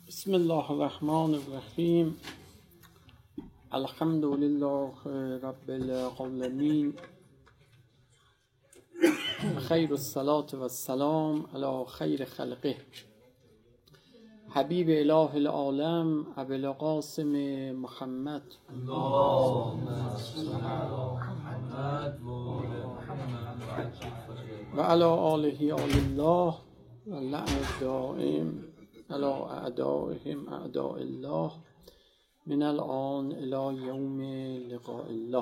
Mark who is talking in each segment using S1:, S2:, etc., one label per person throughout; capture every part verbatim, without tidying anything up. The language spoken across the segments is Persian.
S1: بسم الله الرحمن الرحیم. الحمد لله رب العالمین، خیر الصلاة و السلام علی خیر خلقه، حبیب اله العالم ابی القاسم محمد
S2: اللهم صل علی محمد
S1: و علی آله آل الله و لعن الدائم علی اعدائهم اعداء الله من الآن الی یوم لقاء الله.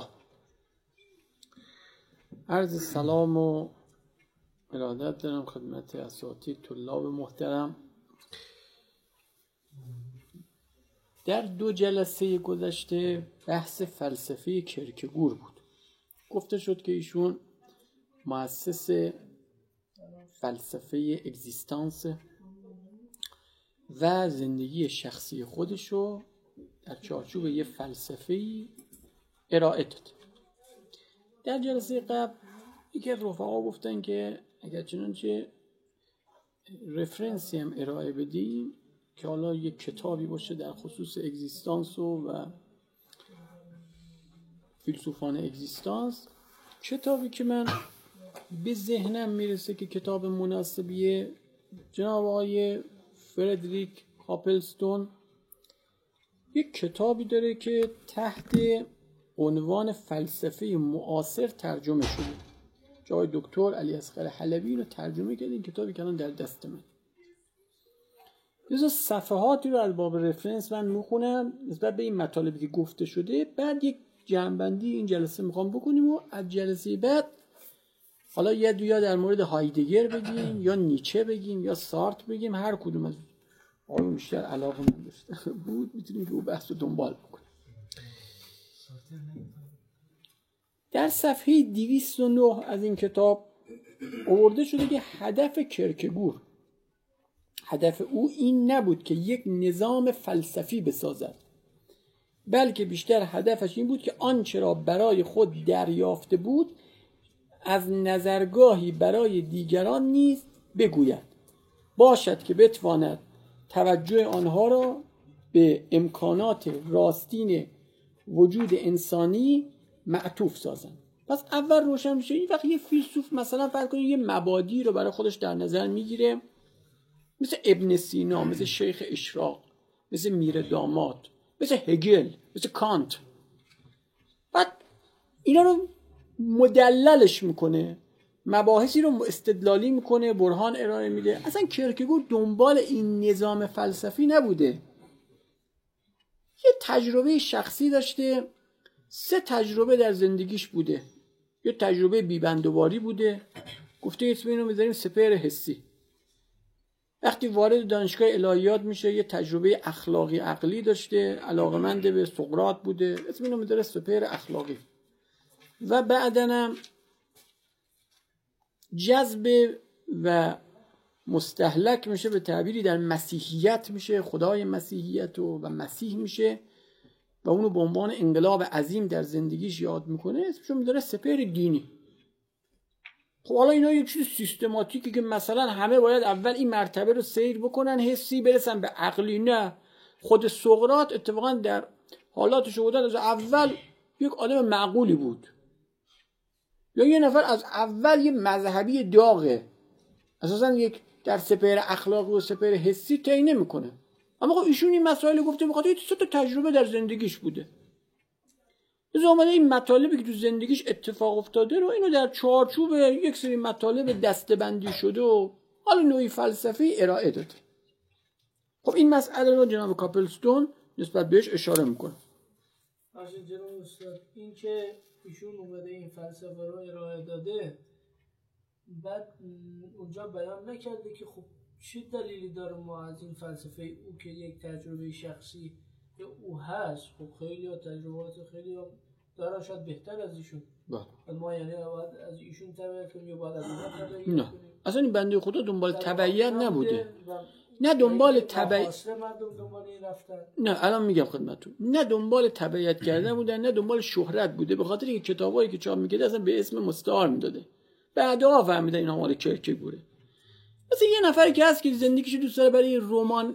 S1: عرض سلام و ارادت دارم خدمت اساتید طلاب محترم. در دو جلسه گذشته بحث فلسفه کرکگور بود. گفته شد که ایشون مؤسس فلسفه اگزیستانس و زندگی شخصی خودشو در چارچوب یه فلسفه‌ای ارائه داد. در جلسه قبل یکی از رفقا گفتن که اگر چنانچه رفرنسی هم ارائه بدیم که حالا یک کتابی باشه در خصوص اگزیستانس و فیلسوفان اگزیستانس، کتابی که من به ذهنم میرسه که کتاب مناسبیه جناب آقای فردریک کاپلستون یک کتابی داره که تحت عنوان فلسفه معاصر ترجمه شده. جای دکتر علی اصغر حلبی رو ترجمه کرده. این کتابی که الان در دست من، یه صفحاتی رو از باب رفرنس من میخونم نسبت به این مطالبی که گفته شده، بعد یک جمع‌بندی این جلسه میخوام بکنیم و از جلسه بعد حالا یه دویا در مورد هایدگر بگیم یا نیچه بگیم یا سارت بگیم، هر کدوم از آقایون بیشتر علاقه من داشته بود میتونیم که او بحث رو دنبال بکنیم. در صفحه دویست و نه از این کتاب آورده شده که هدف کرکگور، هدف او این نبود که یک نظام فلسفی بسازد، بلکه بیشتر هدفش این بود که آنچه را برای خود دریافته بود از نظرگاهی برای دیگران نیز بگوید، باشد که بتواند توجه آنها را به امکانات راستین وجود انسانی معطوف سازند. پس اول روشن میشه این وقت یه فیلسوف مثلا فرض کنید یه مبادی رو برای خودش در نظر میگیره، مثل ابن سینا، مثل شیخ اشراق، مثل میر داماد، مثل هگل، مثل کانت، بعد اینا رو مدللش میکنه، مباحثی رو استدلالی میکنه، برهان ارائه میده. اصلا کرکگور دنبال این نظام فلسفی نبوده. یه تجربه شخصی داشته، سه تجربه در زندگیش بوده. یه تجربه بیبندوباری بوده، گفته اسم اینو میذاریم سپهر حسی. وقتی وارد دانشگاه الهیات میشه یه تجربه اخلاقی عقلی داشته، علاقمند به سقراط بوده، اسم اینو میذاره سپهر اخلاقی. و بعدنم جذب و مستهلک میشه، به تعبیری در مسیحیت میشه، خدای مسیحیت و, و مسیح میشه و اونو به عنوان انقلاب عظیم در زندگیش یاد میکنه، اسمشو میذاره سپهر دینی. خب حالا اینا یک چیز سیستماتیکی که مثلا همه باید اول این مرتبه رو سیر بکنن، حسی برسن به عقلی. نه، خود سقراط اتفاقا در حالاتش بودن از اول یک آدم معقولی بود، یا یه نفر از اول یه مذهبی داغه، اساسا یک در سپهر اخلاقی و سپهر حسی طی نمیکنه. اما خب ایشون این مسائل گفته بخاطر سه تا تجربه در زندگیش بوده. از اومده این مطالبی که تو زندگیش اتفاق افتاده رو اینو در چارچوب یک سری مطالب دسته‌بندی شده و حالا نوعی فلسفی ارائه داده. خب این مسئله رو جناب کاپلستون نسبت بهش اشاره میکنه.
S2: باشه جناب استاد، این که ایشون اومده این فلسفه رو ارائه داده، بعد اونجا بیان نکرده که خب چه دلیلی داره ما از این فلسفه او که یک تجربه شخصی که او هست، خب خیلی ها تجربات خیلی ها دارن شاید بهتر از ایشون، ما یعنی باید از ایشون تبعیت کنیم یا باید از اونها تبعیت کنیم؟
S1: نه، اصلا این بنده خدا دنبال تبعیت نبوده، نه دنبال تبعیت، نه الان میگم خدمتتون، نه دنبال تبعیت کردن بوده، نه دنبال شهرت بوده، به خاطر اینکه کتابایی که چاپ میکرده اصلا به اسم مستعار میداده. بعدا فهمیدن اینا مال کرکگوره. مثلا یه نفری که هست که زندگیشو دوست داره برای رمان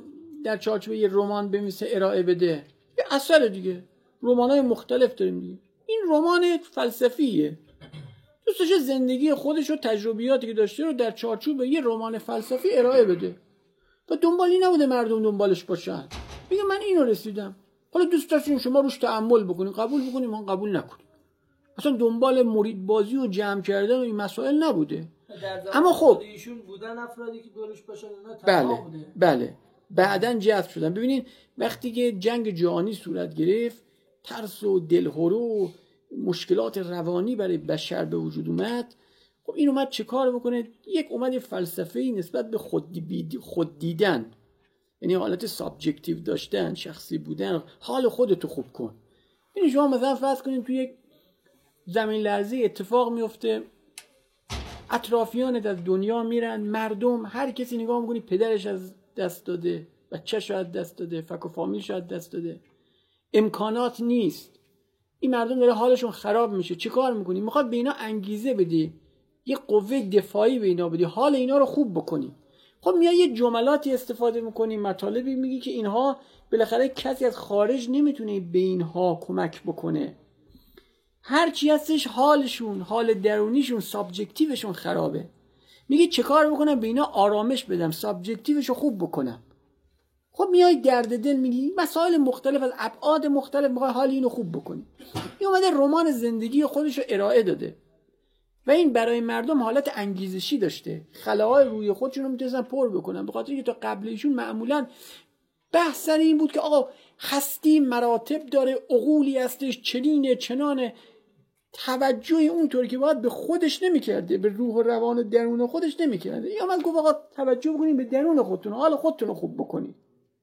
S1: در چارچوب یه رمان بنویسه ارائه بده، یه اثر دیگه. رمان‌های مختلف داریم دیگه. این رمان فلسفیه، دوست داشته زندگی خودش و تجربیاتی که داشته رو در چارچوب یه رمان فلسفی ارائه بده و دنبالی نبوده مردم دنبالش باشن. میگه من اینو رسیدم، حالا دوست داشتین شما روش تأمل بکنین، قبول بکنین، من قبول نکنیم. اصلا دنبال مرید بازی و جمع کردن و این مسائل نبوده. اما خب
S2: ایشون بودن افرادی که دورش باشن نه
S1: بله بوده. بله بعدن جذب شدن. ببینید وقتی که جنگ جهانی صورت گرفت، ترس و دلهره و مشکلات روانی برای بشر به وجود اومد. خب این اومد چه کار بکنه؟ یک اومد فلسفه‌ای نسبت به خود, بید... خود دیدن، یعنی حالت سابجکتیو داشتن، شخصی بودن، حال خودتو خوب کن. این شما مثلا فرض کنید توی یک زمین لرزی اتفاق میفته، اطرافیانت از دنیا میرن، مردم هر کسی نگاه میکنی پدرش از دست داده، بچه‌ش از دست داده، فک و فامیلش از دست داده، امکانات نیست، این مردم داره حالشون خراب میشه. چه کار میکنی؟ میخواد به اینا انگیزه بدی، یه قوه دفاعی به اینا بدی، حال اینا رو خوب بکنی. خب میای یه جملاتی استفاده میکنی، مطالبی میگی که اینها بالاخره کسی از خارج نمیتونه به اینها کمک بکنه، هر چی هستش حالشون، حال درونیشون، سابجکتیوشون خرابه. میگی چه کار بکنم به اینا آرامش بدم، سابجکتیوشو خوب بکنم. خب میای درد دل میگی، مسائل مختلف از ابعاد مختلف میخوای حال اینو خوب بکنی. این اومده رمان زندگی خودشو ارائه داده و این برای مردم حالت انگیزشی داشته، خلاهای روی خودشون رو میتونستن پر بکنن، به خاطر اینکه تا قبل ایشون معمولا بحث سر این بود که آقا هستی مراتب داره، عقولی هستش، چنینه چنانه، توجه اونطور که باید به خودش نمیکرده، به روح و روان و درون خودش نمیکرده. یا من گفت آقا توجه بکنید به درون خودتون، حال خودتون رو خوب بکنید.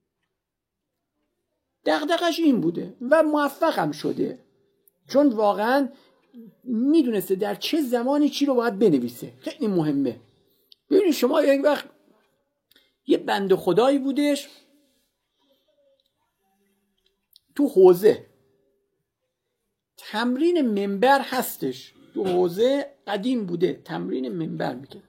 S1: دغدغش این بوده و موفقم شده، چون واقعا میدونسته در چه زمانی چی رو باید بنویسه. خیلی مهمه. ببینید شما یک وقت یه بنده خدایی بودش تو حوزه، تمرین منبر هستش، تو حوزه قدیم بوده تمرین منبر میکنه.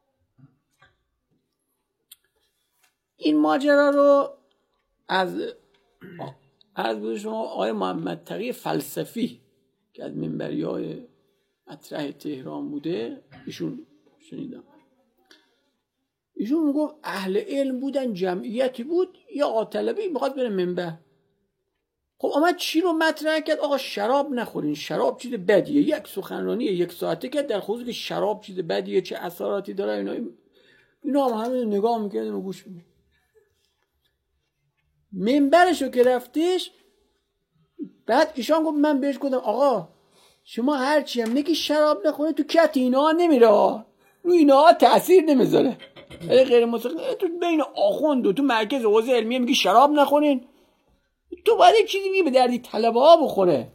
S1: این ماجرا رو از از بود شما آقای محمد تقی فلسفی که از منبری های مطرح تهران بوده، ایشون شنیدم. ایشون میگفت اهل علم بودن، جمعیتی بود، یا آطلبی میخواد بره منبر. خب آمد چی رو مطرح کرد؟ آقا شراب نخورین، شراب چیز بدیه. یک سخنرانی یک ساعته کرد در خصوص که شراب چیز بدیه، چه اثراتی داره. اینا اینا هم همه نگاه میکردن و گوش میدن. منبرش رو که رفتش، بعد ایشان گفت، من بهش گفتم آقا شما هرچی هم نگی شراب نخوره، تو کت اینا نمیره، رو اینا تأثیر نمیذاره. غیر مستقیم تو بین آخوند و تو مرکز حوزه علمیه میگی شراب نخورین، تو باید یک چیزی میگی به دردی طلبه ها بخوره.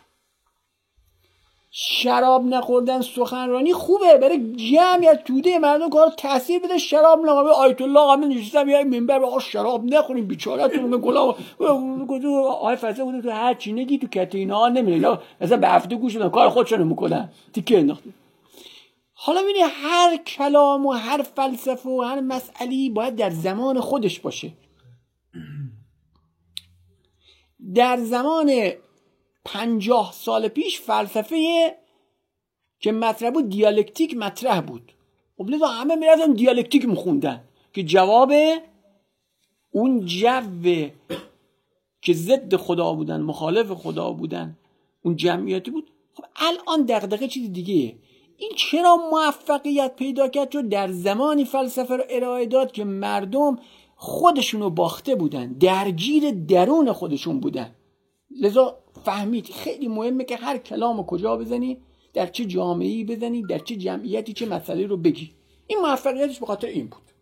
S1: شراب نخوردن سخنرانی خوبه برای جمعیت توده مردم، کار تاثیر بده. شراب نخوره، آیت الله همه نشستم یه منبر آقا شراب نخورین بیچاره‌تون میگه گلا آی فلسفه بود، تو هر چی نگی تو کته اینا نمیره، مثلا به هفته گوش بدن کار خودشونو میکنن تیکه انداخت. حالا ببینید هر کلام و هر فلسفه و هر مسئله باید در زمان خودش باشه. در زمان پنجاه سال پیش فلسفه که مطرح بود دیالکتیک مطرح بود. خب لذا همه میرفتن دیالکتیک میخوندن که جواب اون جو که ضد خدا بودن، مخالف خدا بودن، اون جمعیتی بود. خب الان دغدغه چیز دیگه. این چرا موفقیت پیدا کرد؟ چون در زمانی فلسفه رو ارائه داد که مردم خودشونو باخته بودن، درگیر درون خودشون بودن. لذا فهمید خیلی مهمه که هر کلامو کجا بزنی، در چه جامعه‌ای بزنی، در چه جمعیتی چه مسئله رو بگی. این موفقیتش به خاطر این بود.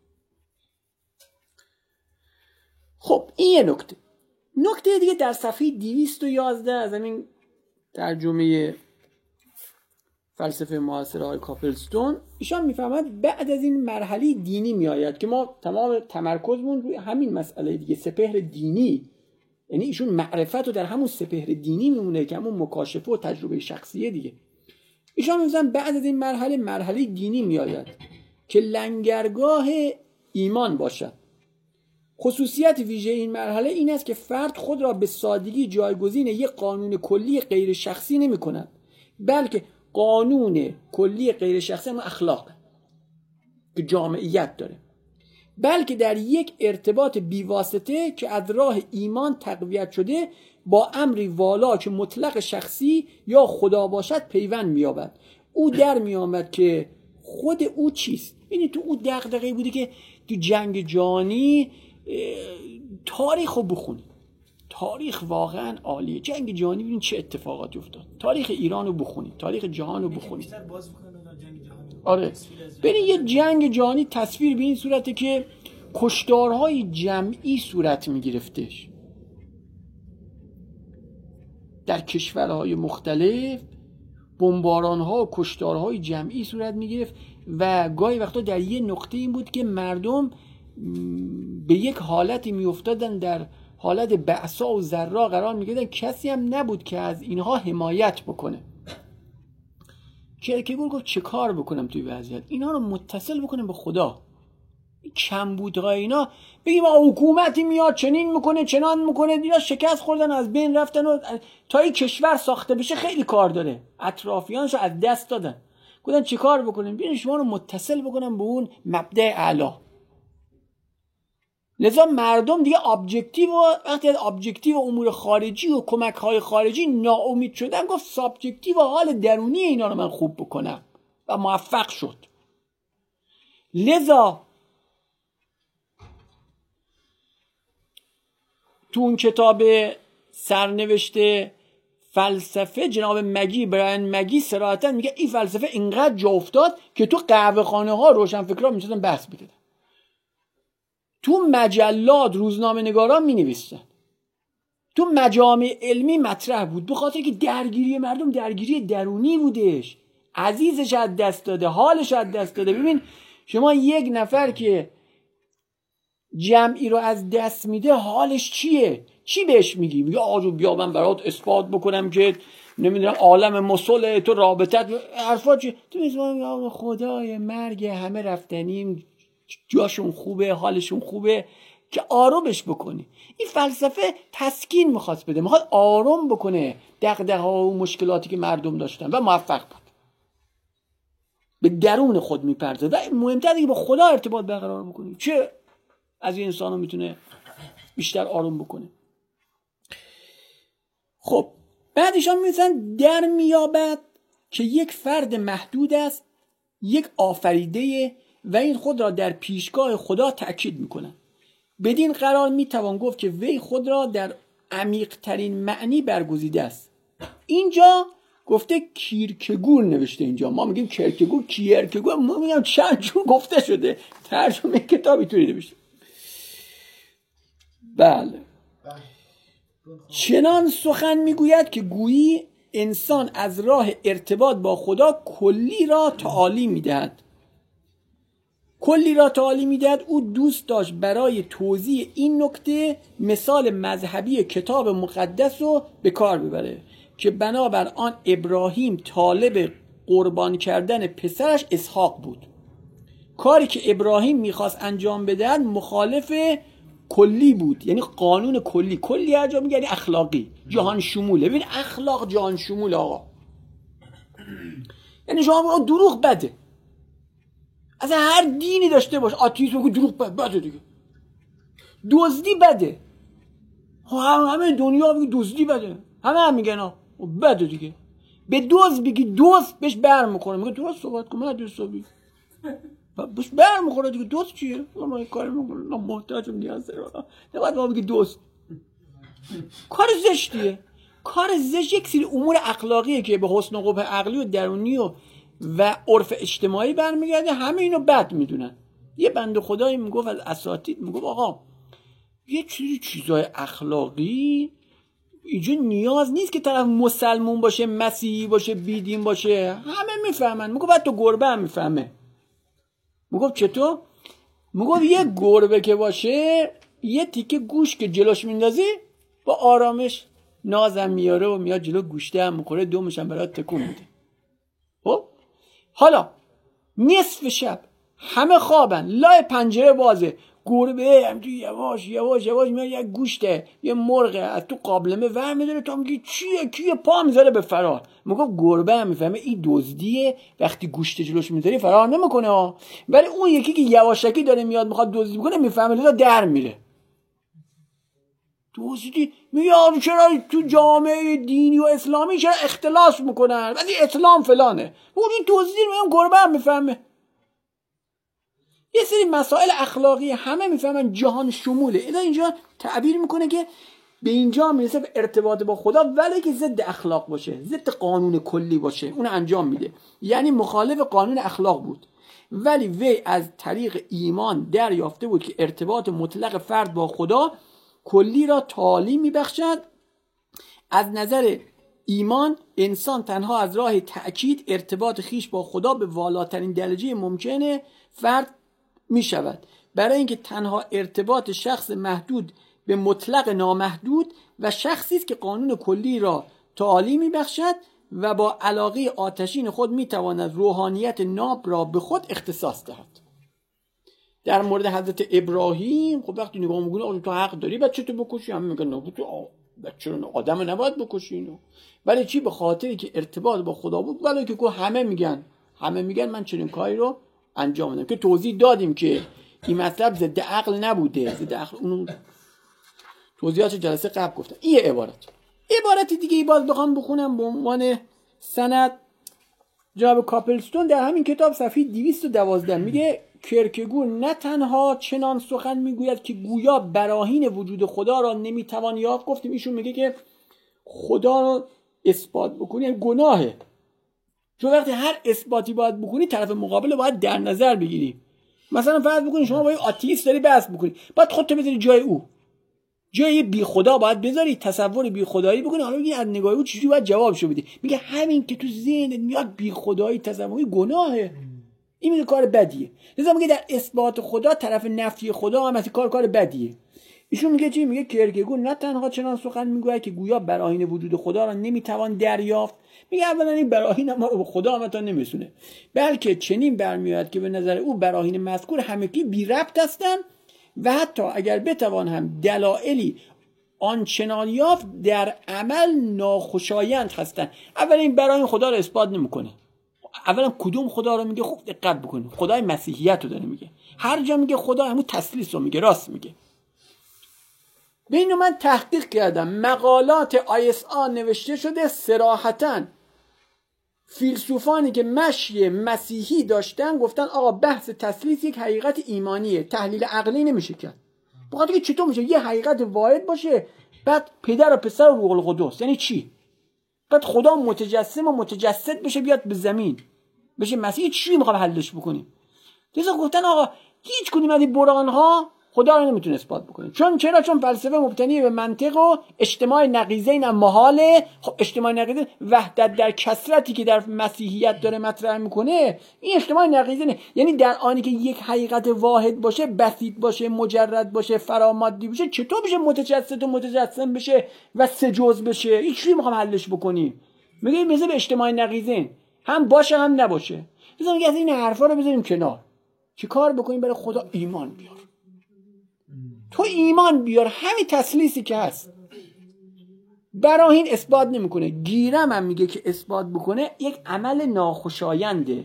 S1: خب این یه نکته. نکته دیگه در صفحه دویست و یازده از همین ترجمه فلسفه معاصر آقای کاپلستون، ایشان میفهمد بعد از این مرحله دینی میآید که ما تمام تمرکزمون روی همین مسئله دیگه، سپهر دینی. یعنی ایشون معرفت رو در همون سپهر دینی میمونه که همون مکاشفه و تجربه شخصیه دیگه. ایشان میگن بعد از این مرحله مرحله دینی میآید که لنگرگاه ایمان باشد خصوصیت ویژه این مرحله این است که فرد خود را به سادگی جایگزین یک قانون کلی غیر شخصی نمی کند، بلکه قانون کلی غیر شخصی هم اخلاق که جامعیت داره، بلکه در یک ارتباط بیواسطه که از راه ایمان تقویت شده با امری والا که مطلق شخصی یا خدا باشد پیوند می‌یابد. او در می‌آمد که خود او چیست. ببینید تو او دغدغه‌ای بوده که تو جنگ جهانی تاریخ رو بخونید. تاریخ واقعا عالیه. جنگ جهانی ببینید چه اتفاقاتی افتاد. تاریخ ایران رو بخونید، تاریخ جهان رو بخونید. آره ببینید یه جنگ جهانی تصویر به این صورته که کشتارهای جمعی صورت می‌گرفتش در کشورهای مختلف، بمباران‌ها و کشتارهای جمعی صورت می‌گرفت و گاهی وقتا در یه نقطه این بود که مردم به یک حالتی می‌افتادن، در حالت بعثا و ضرا قرار می‌گرفتن، کسی هم نبود که از اینها حمایت بکنه. کرکگور گفت چه کار بکنم توی وضعیت؟ اینا رو متصل بکنم به خدا. کمبودهای اینا بگیم حکومتی میاد چنین میکنه چنان میکنه، یا شکست خوردن از بین رفتن و تا این کشور ساخته بشه خیلی کار داره، اطرافیانشو از دست دادن. گفتن چه کار بکنیم؟ بیاین شما رو متصل بکنم به اون مبدأ اعلی. لذا مردم دیگه ابجکتیو و وقتی از ابجکتیو امور خارجی و کمک های خارجی ناامید شدن، گفت سابجکتیو و حال درونی اینا رو من خوب بکنم و موفق شد. لذا تو اون کتاب سرنوشته فلسفه جناب مگی برایان مگی صراحتا میگه این فلسفه اینقدر جا افتاد که تو قهوه خانه ها روشنفکرا میشدن بحث میکردن، تو مجلات روزنامه نگاران می نویسن، تو مجامع علمی مطرح بود، به خاطر که درگیری مردم درگیری درونی بودش، عزیزش از دست داده، حالش از دست داده. ببین شما یک نفر که جمعی رو از دست میده حالش چیه؟ چی بهش میگی؟ میگه آجو بیا من برات اثبات بکنم که نمیدونم عالم مسئله تو رابطت حرفا چی؟ تو میگی خدای مرگ همه رفتنیم، جاشون خوبه، حالشون خوبه، که آرومش بکنی. این فلسفه تسکین میخواست بده، میخواد آروم بکنه دغدغه‌ها و مشکلاتی که مردم داشتن و موفق بود. به درون خود میپرزه و مهمتره که با خدا ارتباط برقرار بکنی. چه از این انسانو میتونه بیشتر آروم بکنه؟ خب بعدش هم میگن در میابد که یک فرد محدود است، یک آفریده و این خود را در پیشگاه خدا تأکید میکنن. بدین قرار میتوان گفت که وی خود را در عمیق ترین معنی برگزیده است. اینجا گفته کیرکگور نوشته، اینجا ما میگیم کرکگور، کیرکگور ما میگیم چند جور گفته شده، ترجمه کتابی توی نوشته. بله چنان سخن میگوید که گویی انسان از راه ارتباط با خدا کلی را تعالی میدهد. کلی را تعالی میدهد. او دوست داشت برای توضیح این نکته مثال مذهبی کتاب مقدس رو به کار ببره که بنابر آن ابراهیم طالب قربان کردن پسرش اسحاق بود. کاری که ابراهیم میخواست انجام بدهد مخالف کلی بود، یعنی قانون کلی. کلی هر جا میگه یعنی اخلاقی، جهان شموله. ببین اخلاق جهان شمول آقا، یعنی شما دروغ بده، اصلا هر دینی داشته باش، آتئیسم بگو دروغ بده، بده دیگه. دزدی بده، همه دنیا بگی دزدی بده، همه هم میگن ها بده دیگه. به دوز بگی دوز بهش بر میخوره، میگه درست صحبت کن، من درست بگی بهش بر میخوره دیگه. دوز چیه؟ ما کار میکنه، محتاجم نیاز داره، نباید ما بگی دوز. کار زشتیه. کار زشت یک سری امور اخلاقیه که به حسن و قبح عقلی و درونی و و عرف اجتماعی برمیگرده، همه اینو بد میدونن. یه بنده خدایی میگفت از اساتید، میگفت آقا یه چیزی چیزای اخلاقی اینجا نیاز نیست که طرف مسلمون باشه، مسیحی باشه، بیدین باشه، همه میفهمن. میگفت حتی گربه هم میفهمه. میگفت چطور؟ میگفت یه گربه که باشه یه تیکه گوش که جلوش میندازی با آرامش نازم میاره و میاد جلو، گوشته هم میخوره، دومش هم برات تکون میده. خب حالا نصف شب همه خوابن، لای پنجره بازه، گربه همچون یواش یواش یواش میاد یک گوشته یه مرغ از تو قابلمه ور میداره، تا میگی چیه کیه، پا میذاره به فرار. میگه گربه هم میفهمه این دزدیه، وقتی گوشت جلوش میذاری فرار نمیکنه، ولی اون یکی که یواشکی داره میاد میخواد دزدی بکنه میفهمه لذا در میره. دزدی میگه چرا تو جامعه دینی و اسلامی چرا اختلاس میکنن، ولی اسلام فلانه، اون دزدی میگم گربه هم میفهمه. یه سری مسائل اخلاقی همه میفهمن، جهان شموله. اذا اینجا تعبیر میکنه که به اینجا میرسه به ارتباط با خدا، ولی که ضد اخلاق باشه، ضد قانون کلی باشه، اون انجام میده. یعنی مخالف قانون اخلاق بود، ولی وی از طریق ایمان دریافته بود که ارتباط مطلق فرد با خدا کلی را تعلیم میبخشد. از نظر ایمان انسان تنها از راه تأکید ارتباط خیش با خدا به والاترین درجه ممکنه فرد می شود، برای اینکه تنها ارتباط شخص محدود به مطلق نامحدود و شخصی است که قانون کلی را تعالی می بخشد و با علاقه آتشین خود می تواند روحانیت ناب را به خود اختصاص دهد. در مورد حضرت ابراهیم خب وقتی نگاه می‌کنی آقا تو حق داری بچه تو بکشی، هم میگن نه تو بچه رو آدم نباید بکشی اینو، ولی چی؟ به خاطری که ارتباط با خدا بود، ولی که همه میگن همه میگن من چنین کاری رو انجام بدم، که توضیح دادیم که این مطلب ضد عقل نبوده، ضد عقل اون توضیحات جلسه قبل گفتم. این عبارت عبارت دیگه ای باز بخوام بخونم به عنوان سند، جناب کاپلستون در همین کتاب صفحه دویست و دوازده میگه کرکگور نه تنها چنان سخن میگوید که گویا براهین وجود خدا را نمیتوان یافت. گفتیم ایشون میگه که خدا رو اثبات بکنی یعنی گناهه، چون وقتی هر اثباتی باید بکنی طرف مقابل باید در نظر بگیری. مثلا فرض بکنی شما با یه آتئیست داری بحث بکنی، باید خودت بذاری جای او، جای بی خدا باید بذاری، تصور بی خدایی بکنی، حالا بگی از نگاه او چجوری باید جوابشو بدی. میگه همین که تو ذهنت میاد بی خدایی تصوری گناهه، این میگه کار بدیه. لذا میگه در اثبات خدا طرف نفی خدا هم مثل کار کار بدیه. ایشون میگه چی؟ میگه کرکگور نه تنها چنان سخن میگوید که گویا براهین وجود خدا را نمیتوان دریافت. میگه اولا این براهین ما رو به خدا هم تا نمیسونه، بلکه چنین برمیاد که به نظر او براهین مذکور همگی بی ربط هستند و حتی اگر بتوان هم دلایلی آنچنان یافت در عمل ناخوشایند هستند. اولا این براهین خدا رو اثبات نمیکنه. اولا کدوم خدا رو میگه؟ خوب دقت بکنید، خدای مسیحیت رو داره میگه. هر جا میگه خدا همون تثلیث رو میگه، راست میگه. به اینو من تحقیق کردم، مقالات آی اس آ نوشته شده صراحتاً فیلسوفانی که مشی مسیحی داشتن گفتن آقا بحث تثلیث یک حقیقت ایمانیه، تحلیل عقلی نمیشه کرد. بخاطر که چطور میشه یه حقیقت واحد باشه بعد پدر و پسر و روح القدس؟ یعنی چی؟ بعد خدا متجسم و متجسد بشه بیاد به زمین بشه مسیح؟ چی میخوام حلش بکنیم؟ دیگه گفتن آقا هیچ کدوم از این برهان ها خدا رو نمیتونه اثبات بکنه. چون چرا؟ چون فلسفه مبتنی به منطق و اجتماع نقیضین هم محاله. خب اجتماع نقیضین وحدت در کثرتی که در مسیحیت داره مطرح میکنه، این اجتماع نقیضینه. یعنی در آنی که یک حقیقت واحد باشه، بسیط باشه، مجرد باشه، فرامادی باشه، چطور بشه متجسد و متجسم بشه و سه جزء بشه؟ این چی میخوام حلش بکنیم؟ میگه مثل به اجتماع نقیضین هم باشه هم نباشه. مثلا میگه از این حرفا رو بذاریم کنار، چی کار بکنیم؟ برای خدا ایمان بیار. تو ایمان بیار، همین تثلیثی که هست. براهین اثبات نمیکنه، گیرم هم میگه که اثبات بکنه یک عمل ناخوشاینده.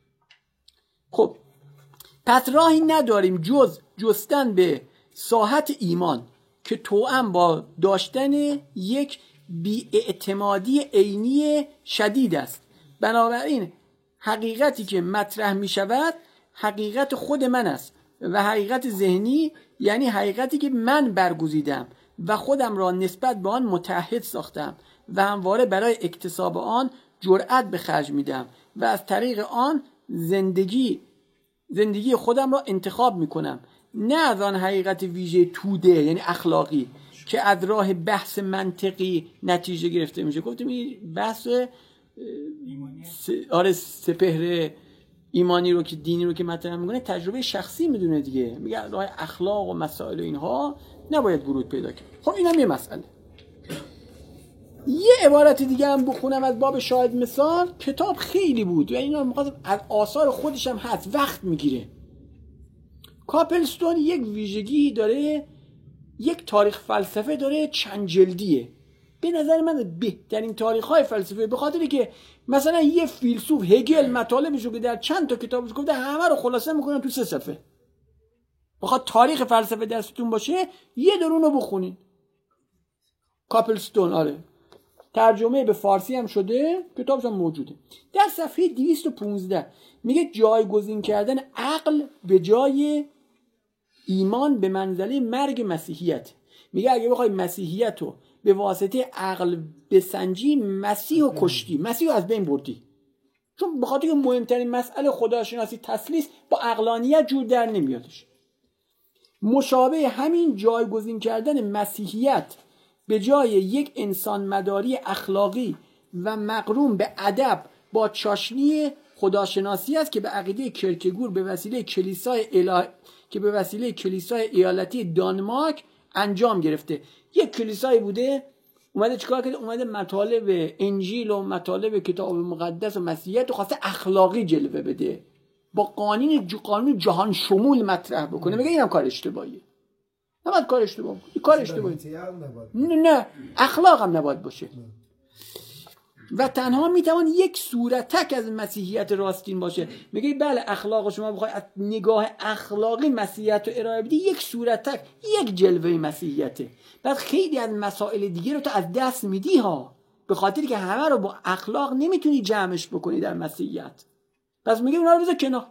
S1: خب پس راهی نداریم جز جستن به ساحت ایمان که توأم با داشتن یک بی‌اعتمادی عینی شدید است. بنابراین حقیقتی که مطرح میشود حقیقت خود من است و حقیقت ذهنی یعنی حقیقتی که من برگزیدم و خودم را نسبت به آن متعهد ساختم و همواره برای اکتساب آن جرأت به خرج میدم و از طریق آن زندگی زندگی خودم را انتخاب میکنم، نه از آن حقیقت ویژه توده یعنی اخلاقی که از راه بحث منطقی نتیجه گرفته میشه. گفتیم این بحث س... آره سپهر ایمانی رو که دینی رو که مطرح میکنه تجربه شخصی میدونه دیگه، میگه راه اخلاق و مسائل و اینها نباید ورود پیدا کنه. خب اینم یه مسئله. یه عبارت دیگه هم بخونم از باب شاهد مثال. کتاب خیلی بود و اینا میخواستم از آثار خودش هم هست، وقت میگیره. کاپلستون یک ویژگی داره، یک تاریخ فلسفه داره چند جلدیه. به نظر من بهترین تاریخ های فلسفه، به خاطری که مثلا یه فیلسوف هگل مطالبشو که در چند تا کتابش گفته همه رو خلاصه میکنن تو سه صفحه. بخواد تاریخ فلسفه دستتون باشه یه درونو بخونین. کاپلستون آره ترجمه به فارسی هم شده، کتابش هم موجوده. در صفحه دویست و پانزده میگه جایگزین کردن عقل به جای ایمان به منزله مرگ مسیحیت. میگه اگه بخوای مسیحیت رو به واسطه عقل بسنجی، مسیح و کشتی، مسیح رو از بین بردی. چون به خاطر که مهمترین مسئله خداشناسی تسلیس با عقلانیت جور در نمیادش. مشابه همین جایگزین کردن مسیحیت به جای یک انسان مداری اخلاقی و مقرون به ادب با چاشنی خداشناسی است که به عقیده کرکگور به وسیله کلیسای اله... که به وسیله کلیسای ایالتی دانمارک انجام گرفته. یک کلیسایی بوده اومده چیکار کرده؟ اومده مطالب انجیل و مطالب کتاب مقدس و مسیحیت رو خواسته اخلاقی جلوه بده، با قانون قانون جهان شمول مطرح بکنه. میگه اینم کار اشتباهیه، نباید کار اشتباه کنی، کار اشتباهی نه نه اخلاق هم نباید باشه. و تنها میتوان یک صورتک از مسیحیت راستین باشه. میگه بله اخلاق شما بخوای از نگاه اخلاقی مسیحیت رو ارائه بدی، یک صورتک، یک جلوه مسیحیته. بعد خیلی از مسائل دیگه رو تو از دست میدی ها، به خاطر که همه رو با اخلاق نمیتونی جمعش بکنی در مسیحیت. پس میگه اونا رو بذار کنار.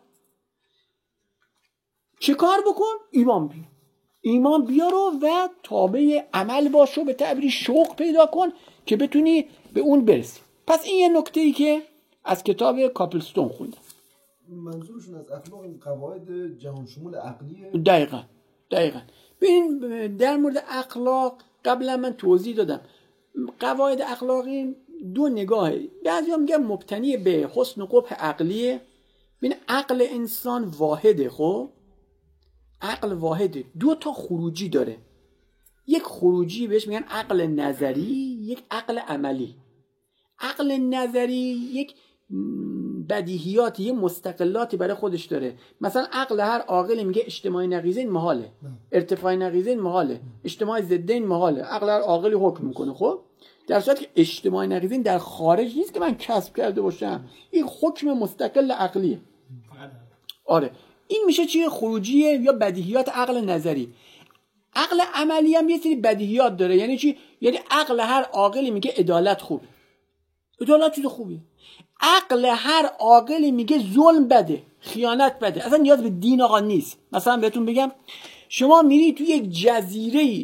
S1: چه کار بکن؟ ایمان بیار، ایمان بیارو و تابع عمل باشو، به تعبیری شوق پیدا کن که بتونی به اون برسی. پس این یه نکته‌ای که از کتاب کاپلستون خوندم.
S3: منظورشون از اخلاق قواعد جهان شمول عقلیه.
S1: دقیقاً دقیقاً. ببین در مورد اخلاق قبلا من توضیح دادم. قواعد اخلاقی دو نگاهه. بعضیا میگن مبتنی به حسن و قبح عقلیه. ببین عقل انسان واحده، خب عقل واحده، دو تا خروجی داره. یک خروجی بهش میگن عقل نظری، یک عقل عملی. عقل نظری یک بدیهیاتی، یک مستقلاتی برای خودش داره. مثلا عقل هر عاقلی میگه اجتماع نقیضین محاله، ارتفاع نقیضین محاله، اجتماع ضدین محاله. عقل هر عاقلی حکم میکنه. خب در صورتی که اجتماع نقیضین در خارج نیست که من کسب کرده باشم، این حکم مستقل عقلیه. آره این میشه چیه؟ خروجیه یا بدیهیات عقل نظری. عقل عملی هم یه سری بدیهیات داره. یعنی چی؟ یعنی عقل هر عاقلی میگه عدالت خوبه، عدالت چیز خوبیه. عقل هر عاقلی میگه ظلم بده، خیانت بده. اصلا نیاز به دین آقا نیست. مثلا بهتون بگم شما میری تو یک جزیره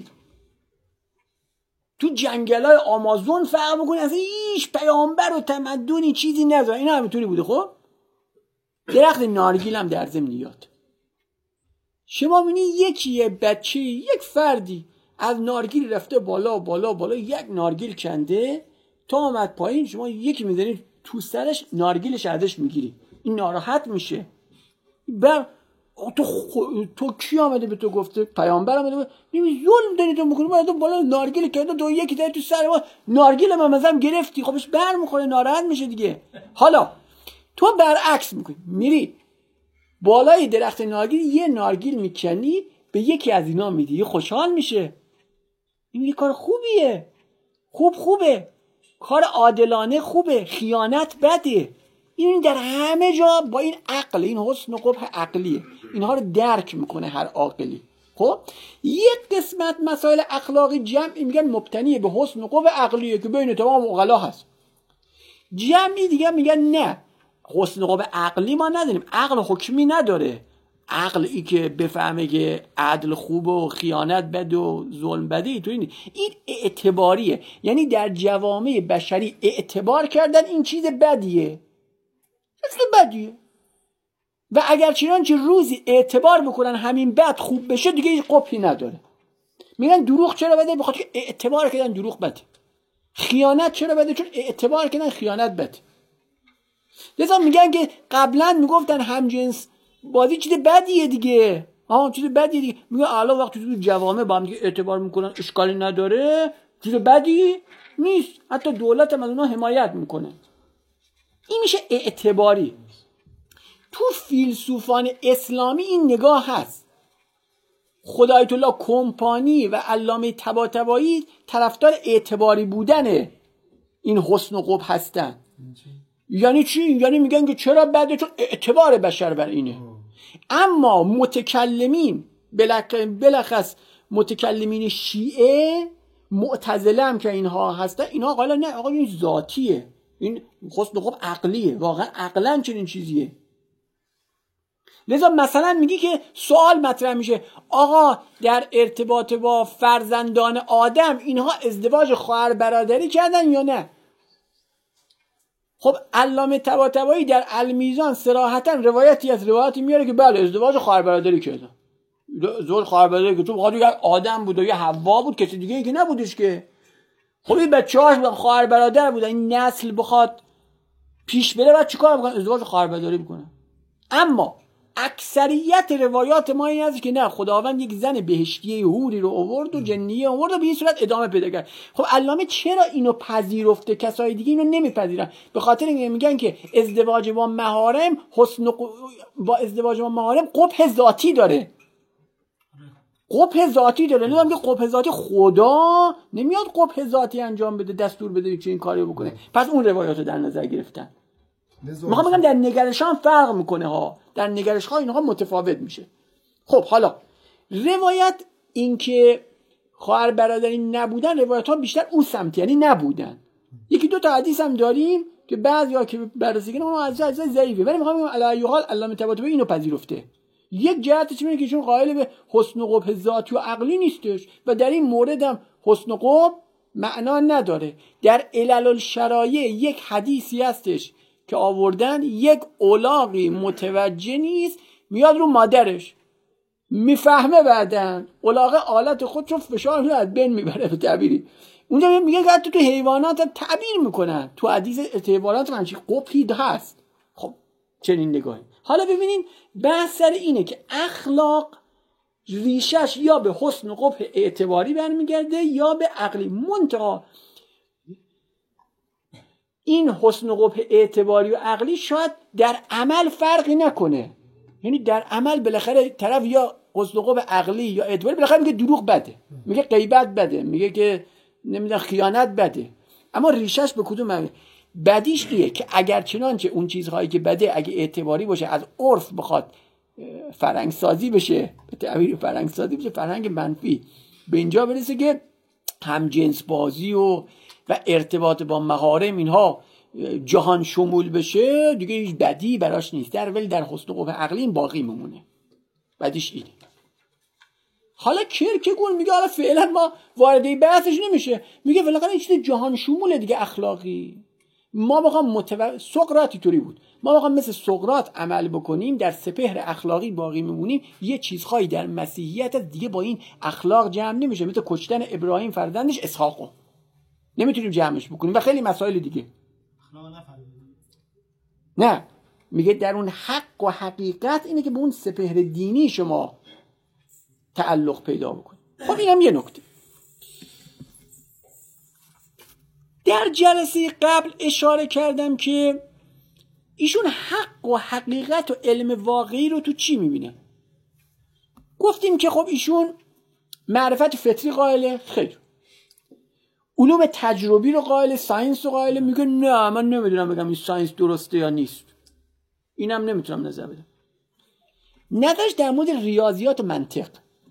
S1: تو جنگلای آمازون فرق بکنی، اصلا هیچ پیامبر و تمدنی چیزی نذاره، اینا همینطوری بوده. خب درخت نارگیل هم در ضمن یاد. شما میبینی یکی یه بچه، یک فردی از نارگیل رفته بالا بالا بالا، یک نارگیل کنده تا آمد پایین، شما یکی میزنی تو سرش، نارگیلش ازش میگیری، این ناراحت میشه. بر تو خ... تو کی آمده به تو گفته؟ پیامبر آمده به نمی ظلم داری تو میکنی، ما تو بالا نارگیل کنده، تو یکی داری تو سر ما نارگیل ما مثلا گرفتی، خبش بر میخوره، ناراحت میشه دیگه. حالا تو برعکس میکنی، میری بالای درخت نارگیل یه نارگیل میکنی، به یکی از اینا میدی، خوشحال میشه. این یه کار خوبیه، خوب خوبه، کار عادلانه خوبه، خیانت بده. این در همه جا با این عقل، این حسن و قبح عقلیه، اینها رو درک میکنه هر عاقلی. خب یک قسمت مسائل اخلاقی جمعی میگن مبتنی به حسن و قبح عقلیه که بین تمام عقلا هست. جمعی دیگه میگن نه، حسن و قبح عقلی ما نداریم، عقل حکمی نداره. عقل ای که بفهمه که عدل خوب و خیانت بد و ظلم بده، این این اعتباریه. یعنی در جوامع بشری اعتبار کردن این چیز بدیه، چیز بدیه. و اگر چنانچه روزی اعتبار بکنن همین بد خوب بشه، دیگه هیچ قبحی نداره. میگن دروغ چرا بده؟ بخاطر که اعتبار کردن دروغ بده. خیانت چرا بده؟ چون اعتبار کردن خیانت بده. لذا میگن که قبلا میگفتن همجنس بازی چیز بدیه دیگه، ها چیز بدیه دیگه. میگن الان وقتی تو جوامع با هم دیگه اعتبار میکنن، اشکالی نداره، چیز بدی نیست، حتی دولت هم از اونها حمایت میکنه. این میشه اعتباری. تو فیلسوفان اسلامی این نگاه هست. خدایت الله کمپانی و علامه طباطبایی طرفدار اعتباری بودن این حسن و قبح هستن. یعنی چی؟ یعنی میگن که چرا بده؟ چون اعتبار بشر بر اینه. اما متکلمین بلخص متکلمین شیعه معتزله هم که اینها هستن، اینها قائلا نه آقا این ذاتیه، این حسن و قبح عقلیه، واقعا عقلا چنین چیزیه. لذا مثلا میگی که سوال مطرح میشه آقا در ارتباط با فرزندان آدم اینها ازدواج خواهر برادری کردن یا نه؟ خب علامه طباطبایی در المیزان صراحتا روایتی از روایتی میاره که بله ازدواج خواهر برادری کردن. ازدواج خواهر برادری که تو بخاطر یه آدم بود و یه حوا بود، کسی دیگه ای که نبودش که. خب این بچه‌هاش خواهر برادر بودن، این نسل بخواد پیش بره بعد چیکار بکنن؟ ازدواج خواهر برادری بکنن. اما اکثریت روایات ما این هست که نه، خداوند یک زن بهشتی حوری رو آورد و جنیه آورد و به این صورت ادامه پیدا کرد. خب علامه چرا اینو پذیرفته کسای دیگه اینو نمیپذیرن؟ به خاطر اینکه میگن که ازدواج با محارم حسن و ق... با ازدواج با محارم قبح ذاتی داره. قبح ذاتی داره. نمیدونم که قبح ذاتی خدا نمیاد قبح ذاتی انجام بده، دستور بده که این کاری بکنه. پس اون روایاتو در نظر گرفتن. میخوام بگم در نگرش هم فرق میکنه ها، در نگرش ها اینها متفاوت میشه. خب حالا روایت این که خواهر برادری نبودن، روایت ها بیشتر اون سمت یعنی نبودن. یکی دو تا حدیث هم داریم که بعضیا که بررسی کردن اون از از ضعیفه، ولی میخوام بگم علی حال علامه طباطبایی اینو پذیرفته. یک جهتش اینه که چون قائل به حسن و قبح ذاتی و عقلی نیستش و در این مورد هم حسن و قبح معنا نداره. در علل الشرایع یک حدیثی هستش که آوردن یک اولاغی متوجه نیست میاد رو مادرش میفهمه، بعدن اولاغ آلت خود چون فشار رو از بین میبره به تعبیری. اونجا میگن که حتی تو حیوانات هم تعبیر میکنن، تو حدیث حیوانات هم چی قبحی هست. خب چنین نگاهی. حالا ببینین بحث سر اینه که اخلاق ریشش یا به حسن و قبح اعتباری برمیگرده یا به عقلی. منتها این حسن و قبح اعتباری و عقلی شاید در عمل فرقی نکنه. یعنی در عمل بالاخره طرف یا حسن و قبح عقلی یا اعتباری بالاخره میگه دروغ بده، میگه غیبت بده، میگه که نمیدونم خیانت بده، اما ریشش به کدوم عمل؟ بدیش اینه که اگر چنانچه اون چیزهایی که بده اگه اعتباری باشه از عرف بخواد فرهنگ سازی بشه، به تعبیر فرهنگ سازی بشه، فرهنگ منفی به اینجا برسه که هم جنس بازی و و ارتباط با محارم اینها جهان شمول بشه، دیگه هیچ بدی براش نیست، در ولی در حسن و قبح عقلی این باقی میمونه. بدیش اینه. حالا کرکگور میگه حالا فعلا ما وارد بحثش نمیشه، میگه بالاخره این چیز جهان شموله دیگه اخلاقی. ما بخوام متو... سقراطی طوری بود، ما بخوام مثل سقراط عمل بکنیم در سپهر اخلاقی باقی میمونیم، یه چیزهایی در مسیحیت دیگه با این اخلاق جمع نمیشه، مثل کشتن ابراهیم فرزندش اسحاقو نمیتونیم جمعش بکنیم و خیلی مسائل دیگه. نه، میگه در اون حق و حقیقت اینه که به اون سپهر دینی شما تعلق پیدا بکنید. خب اینم یه نکته. در جلسه قبل اشاره کردم که ایشون حق و حقیقت و علم واقعی رو تو چی میبینه؟ گفتیم که خب ایشون معرفت فطری قائله، خیر. علوم تجربی رو قائل، ساینس رو قائل. میگه نه من نمیدونم بگم این ساینس درسته یا نیست، اینم نمیتونم نظر بدم. نظرش در مورد ریاضیات و منطق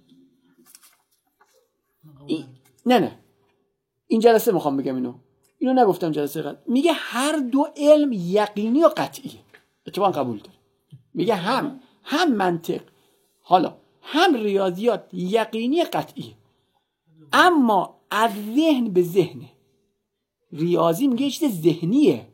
S1: این... نه نه این جلسه میخوام بگم اینو اینو نگفتم جلسه قبل. میگه هر دو علم یقینی و قطعیه، اتفاقا قبول داره. میگه هم هم منطق حالا هم ریاضیات یقینی قطعیه، اما از ذهن به ذهنه. ریاضی میگه چیز ذهنیه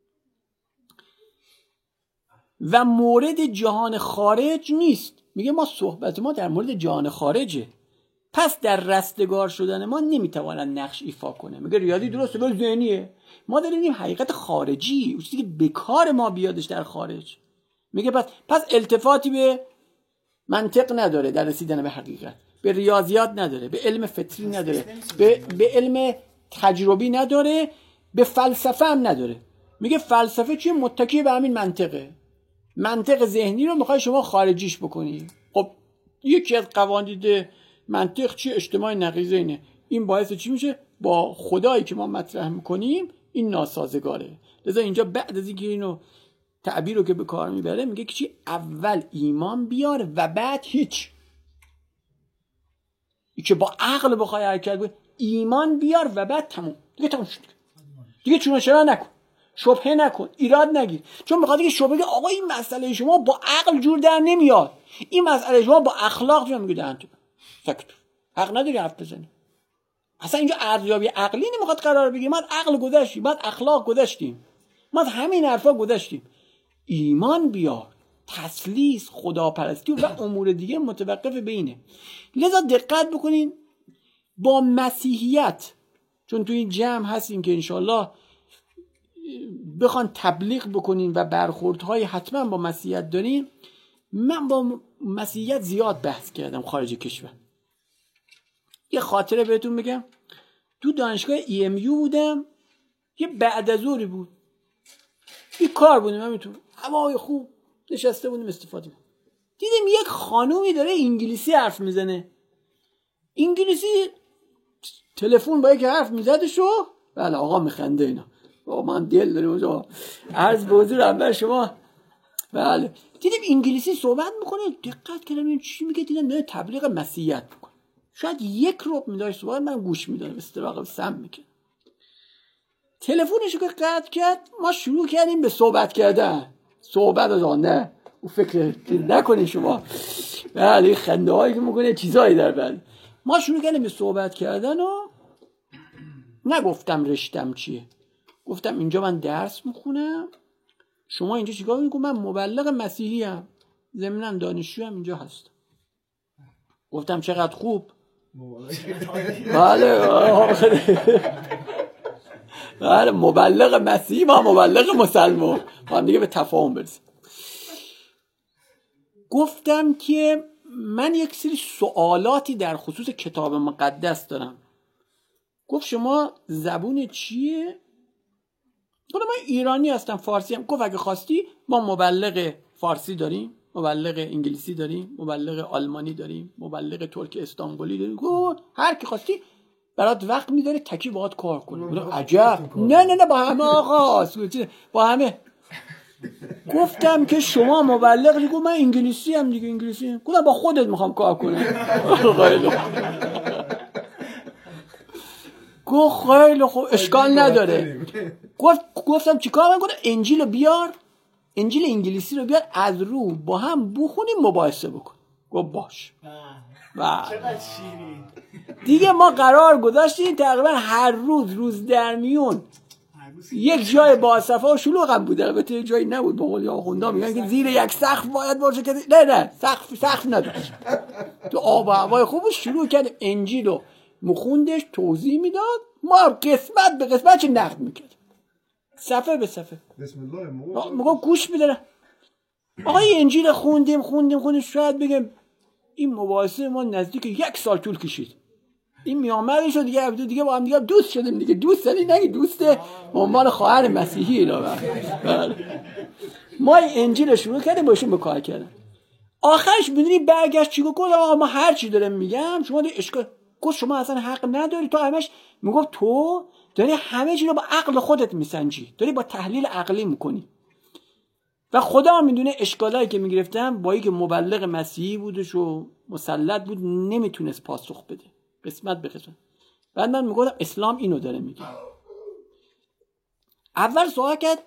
S1: و مورد جهان خارج نیست. میگه ما صحبت ما در مورد جهان خارجه، پس در رستگار شدن ما نمیتوانن نقش ایفا کنه. میگه ریاضی درسته ولی ذهنیه. ما داریم حقیقت خارجی، اون چیزی که به کار ما بیادش در خارج. میگه پس پس التفاتی به منطق نداره در رسیدن به حقیقت، به ریاضیات نداره، به علم فطری نداره، به, به علم تجربی نداره، به فلسفه هم نداره. میگه فلسفه چیه؟ متکی به همین منطقه. منطق ذهنی رو میخوای شما خارجیش بکنی. خب یکی از قواعد منطق چی؟ اجتماع نقیضه اینه. این باعث چی میشه؟ با خدایی که ما مطرح میکنیم این ناسازگاره. لذا اینجا بعد از اینکه اینو تعبیر رو که به کار میبره میگه که چی؟ اول ایمان بیار و بعد هیچ. این که با عقل بخوای حرکت کنی، ایمان بیار و بعد تموم. دیگه تموم شد. دیگه چون چرا نکن، شبهه نکن، ایراد نگیر. چون میخواد که شبهه آقا این مسئله شما با عقل جور در نمیاد، این مسئله شما با اخلاق جور میگه دهن تو سکت. حق نداری حرف بزنی. اصلا اینجا ارزیابی عقلی نمیخواد قرار بگیریم. ما عقل گذاشتیم، بعد اخلاق گذاشتیم، ما همین حرفا گذاشتیم. ایمان بیار، تسلیس، خداپرستی و امور دیگه متوقف به اینه. لذا دقت بکنین با مسیحیت، چون تو این جمع هستیم که انشالله بخوان تبلیغ بکنین و برخوردهای حتما با مسیحیت دارین. من با مسیحیت زیاد بحث کردم خارج کشور. یه خاطره بهتون بگم. تو دانشگاه ای ام یو بودم، یه بعد از ظهری بود، یه کار بودیم همینطور، هوای خوب، نشسته بودیم استفاده بودیم. دیدیم یک خانومی داره انگلیسی حرف میزنه. انگلیسی تلفن با یک حرف میزدشو. بله آقا میخنده اینا. با من دل داریم اونجا. عرض به حضور اول شما. بله دیدیم انگلیسی صحبت میکنه. دقت کردم این چی میگه. دیدم نه تبلیغ مسیحیت میکنه. شاید یک ربع میداشت صحبت، من گوش میدادم استراق سم میکنه. تلفنشو که قطع کرد ما شروع کردیم به صحبت کردن. صحبت از آن نه او فکر نکنید شما. بله خنده هایی که میکنه چیزایی در بله. ما شروع کردیم به صحبت کردن و نگفتم رشتم چیه. گفتم اینجا من درس میخونم، شما اینجا چیکار میکنم؟ من مبلغ مسیحی ام، ضمناً دانشجو هم اینجا هست. گفتم چقدر خوب. بله بله مبلغ مسیحی ما مبلغ مسلمان، ما هم دیگه به تفاهم برسیم. گفتم که من یک سری سوالاتی در خصوص کتاب مقدس دارم. گفت شما زبون چیه؟ گفتم من ایرانی هستم، فارسی هم. گفت اگه خواستی ما مبلغ فارسی داریم، مبلغ انگلیسی داریم، مبلغ آلمانی داریم، مبلغ ترک استانبولی داریم. گفت هر کی خواستی برات وقت میذاره تکی باهات کار کنه. گفتم عجب. نه نه نه با همه آقا با همه. گفتم که شما مبلغ؟ گفت من انگلیسی هم دیگه انگلیسی هم. گفتم با خودت میخوام کار کنم. گفت خیلی خوب اشکال نداره. گفت گفتم چیکار من کنم؟ انجیل رو بیار، انجیل انگلیسی رو بیار، از رو با هم بخونیم مباحثه بکن. گفت باش.
S2: چقدر شیرین.
S1: دیگه ما قرار گذاشتیم تقریبا هر روز روز در میون یک جای با صفا و شلوغ هم بود. البته جایی نبود، به قول آخوندا میگن که زیر یک سقف باید باشه که نه نه سقف سقف نداشت. تو آب و هوای خوب شروع کردیم انجیل رو مخوندش، توضیح میداد، ما قسمت به قسمت چه نقد میکرد، صفحه به صفحه.
S3: بسم الله
S1: میگم گوش میداره. آقا این انجیل خوندیم خوندیم خوندیم شاید بگم این مباحثه ما نزدیک یک سال طول کشید. این میامدش و دیگه دیگه با هم دیگه دوست شدیم دیگه. دوست دلی نگی دوست عنوان خواهر مسیحی اینا. ما این انجیل شروع کردیم باشون به کار کردن. آخرش میدونی برگشت چی گفت؟ آقا ما هر چی دارم میگم شما دی اشکال. گفت شما اصلا حق نداری. تو همش میگفت تو داری همه چی رو با عقل خودت میسنجی، داری با تحلیل عقلی میکنی. و خدا میدونه اشکالایی که میگرفتم با اینکه مبلغ مسیحی بودش و مسلط بود نمیتونست پاسخ بده قسمت به قسمت. بعد من میگفتم اسلام اینو داره میگه. اول سوال کرد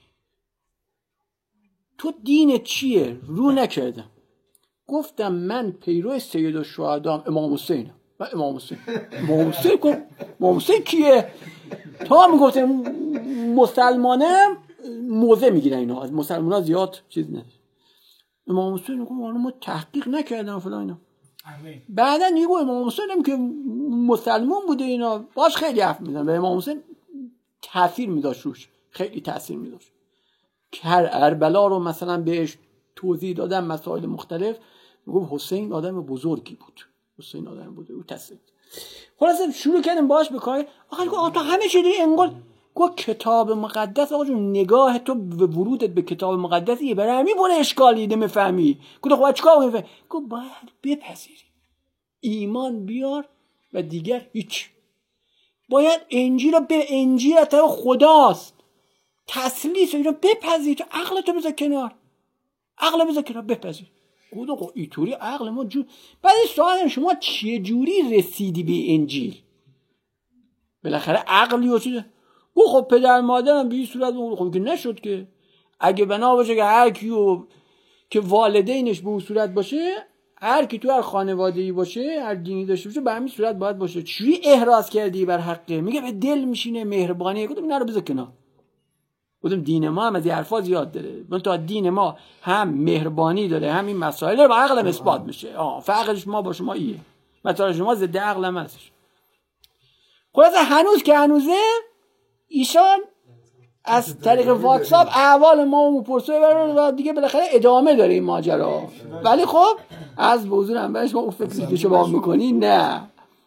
S1: تو دین چیه؟ رو نکردم. گفتم من پیرو سید الشهدا امام حسینم. و امام حسین امام حسین کو امام حسین کیه؟ تا میگفتم مسلمانم موزه میگیرن اینا، از مسلمان‌ها زیاد چیز نداره. امام حسین کو ما تحقیق نکردم فلان اینا. بعدا میگه امام حسین هم که مسلمان بوده اینا باش خیلی حرف میزنن. به امام حسین تاثیر میداشت روش، خیلی تاثیر میداشت. که هر اربلا رو مثلا بهش توضیح دادن مسائل مختلف، میگه حسین آدم بزرگی بود، حسین آدم بوده او تاثیر. خلاص شروع کردیم باش به کار. آخه آقا تو همه چی داری انگار گفت کتاب مقدس آقا جون نگاه تو به ورودت به کتاب مقدس یه برای همین بونه اشکالی نمیفهمی. گفت خب چیکار کنم؟ گفت باید بپذیری، ایمان بیار و دیگر هیچ. باید انجیل رو به انجیل از طرف خداست، تسلیس رو بپذیر، تو عقلتو بذار کنار، عقل بذار کنار بپذیر. گفت خب اینطوری عقل ما جور. بعد سوال شما چه جوری رسیدی به انجیل؟ بالاخره عقلی و چیزه. او خب پدر مادرم به این صورت اون خب که نشد که اگه بنا باشه که هر کیو که والدینش به اون صورت باشه، هر کی تو هر خانواده‌ای باشه، هر دینی داشته باشه، به همین صورت باید باشه. چوری احراز کردی بر حقه؟ میگه به دل میشینه مهربانی. گفتم اینا رو بذار کنار. گفتم دین ما هم از این حرفا زیاد داره. من تا دین ما هم مهربانی داره، هم این مسائل رو با عقل اثبات میشه. آه فرقش ما با شما ایه. مثلا شما ضد عقل هم هستش. خلاص هنوز که هنوزه ایشان از طریق واتساپ احوال ما و پرسه و دیگه بالاخره ادامه داره این ماجرا. ولی خب از به حضور انبرش ما فکری که شما میکنی نه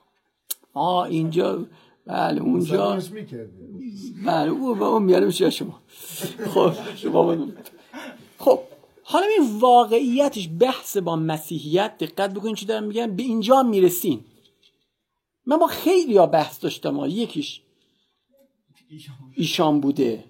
S1: آه اینجا بله اونجا بله او با اون میارم شما شما خب شما خب حالا این واقعیتش بحث با مسیحیت دقت بکنین چی دارم میگم. به اینجا میرسین. من با خیلی ها بحث داشتم. یکیش ایشان بوده.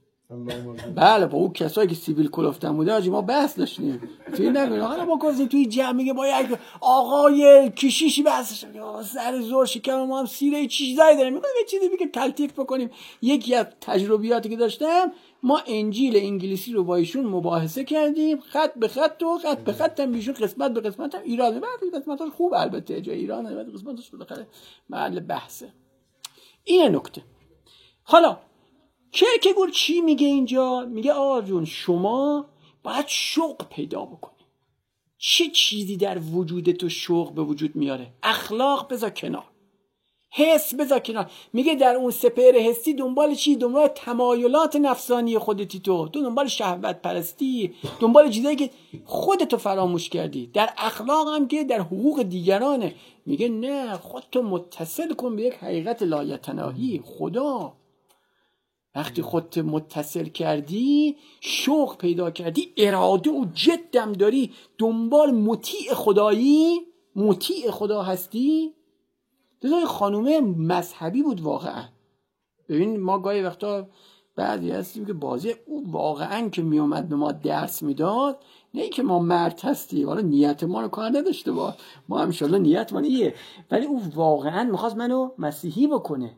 S1: بله با اون کسایی که سیبیل کلفتن بوده آجی ما بحث داشتیم. توی نگوین حالا ما کنیم توی جمع میگه با یک آقای کشیشی بحث شد سر زور شکم ما هم سیره چیزایی داریم. میگم یه چیزی میگه تلطیف بکنیم. یکی از تجربیاتی که داشتم ما انجیل انگلیسی رو با ایشون مباحثه کردیم خط به خط و خط به خط هم بیشون قسمت به قسمت هم ایران. بعد قسمتاش خوب البته جای ایران بعد قسمتاش بالاخره محل بحثه. این نکته. حالا کیرکگور چی میگه اینجا؟ میگه آقا جون شما باید شوق پیدا بکنی. چه چیزی در وجود تو شوق به وجود میاره؟ اخلاق بذار کنار، حس بذار کنار. میگه در اون سپهر حسی دنبال چی؟ دنبال تمایلات نفسانی خودتی. تو تو دنبال شهوت پرستی، دنبال چیزایی که خودتو فراموش کردی. در اخلاق هم که در حقوق دیگرانه. میگه نه، خودتو متصل کن به یک حقیقت لایتناهی خدا. وقتی خودت متصل کردی، شوق پیدا کردی، اراده و جدم داری، دنبال مطیع خدایی، مطیع خدا هستی. دیگه خانومه مذهبی بود واقعا. ببین ما گاهی وقتا بعضی هستیم که بازی او واقعا که می اومد به ما درس میداد، نه که ما مرد هستی حالا نیت ما رو کار نداشته با ما ان شاءالله نیت ما ایه، ولی او واقعا میخواست منو مسیحی بکنه.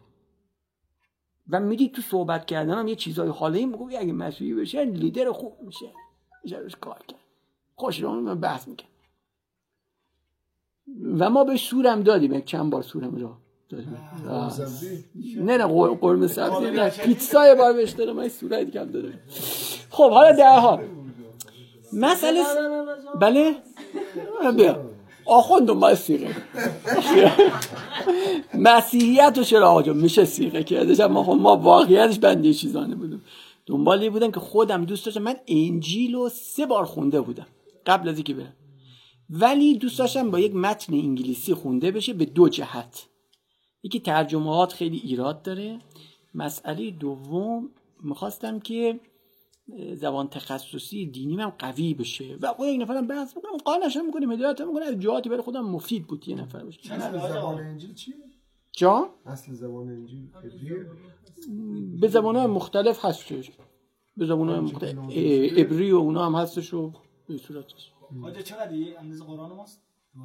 S1: و میدی تو صحبت کردنم یه چیزای حالی میگه اگه مسیحی بشه لیدر خوب میشه. میشه روش کار کرد. خوشمون بحث میکنه. و ما به سورم دادیم، یک چند بار سورم رو دادیم. نه نه قرمه سبزی نه پیتزای بار بهش دادم، من سورای دیگه هم دادم. خب حالا در حال مسئله بله بیا آخوندم ما سیغه مسیحیت رو چرا آقا میشه سیغه کردش. اما ما واقعیتش بنده چیزانه بودم، دنبالی بودم که خودم دوست داشتم. من انجیل رو سه بار خونده بودم قبل از اینکه برم، ولی دوست داشتم با یک متن انگلیسی خونده بشه به دو جهت. یکی ترجمهات خیلی ایراد داره، مسئله دوم میخواستم که زبان تخصصی دینی من قوی بشه و خود یک نفرم بحث بکنم قانعش میکنه هدایت میکنه از جهاتی برای خودم مفید بود یه نفر باشه.
S3: اصل زبان انجیل چیه؟
S1: جا؟
S3: اصل زبان انجیل عبریه؟
S1: به زبان‌های مختلف هستش، به زبان‌های مختلف عبری و اونا هم هستش و به صورتش.
S4: آجا چقدری اندازه قرآن ماست؟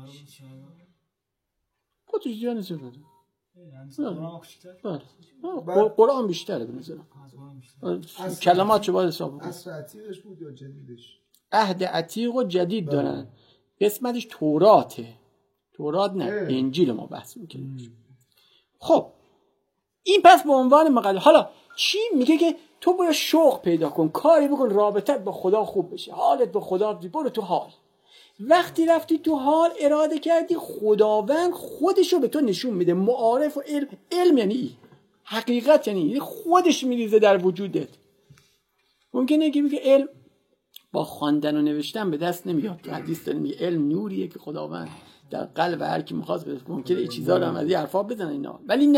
S1: خودش جان چقدر؟
S4: اندازه قرآن کوچیک‌تر؟
S1: بله. قرآن بیشتره به نظرم. کلمات چه باید حساب کنیم؟
S3: اصل عتیقش بود یا جدیدش؟
S1: عهد عتیق و جدید دارن. قسمتش توراته. تورات نه، انجیل ما بحث میکنیم. خب این پس به عنوان مقدمه. حالا چی میگه که تو باید شوق پیدا کن، کاری بکن رابطت با خدا خوب بشه، حالت با خدا برو تو حال. وقتی رفتی تو حال اراده کردی، خداوند خودشو به تو نشون میده. معارف و علم، علم یعنی ای. حقیقت یعنی خودش میریزه در وجودت. ممکنه که بگه علم با خواندن و نوشتن به دست نمیاد. حدیث داره میگه علم نوریه که خداوند در قلب هر کی می‌خواد بده. ممکنه این چیزا رو هم از این حرفا بزنن اینا، ولی نه،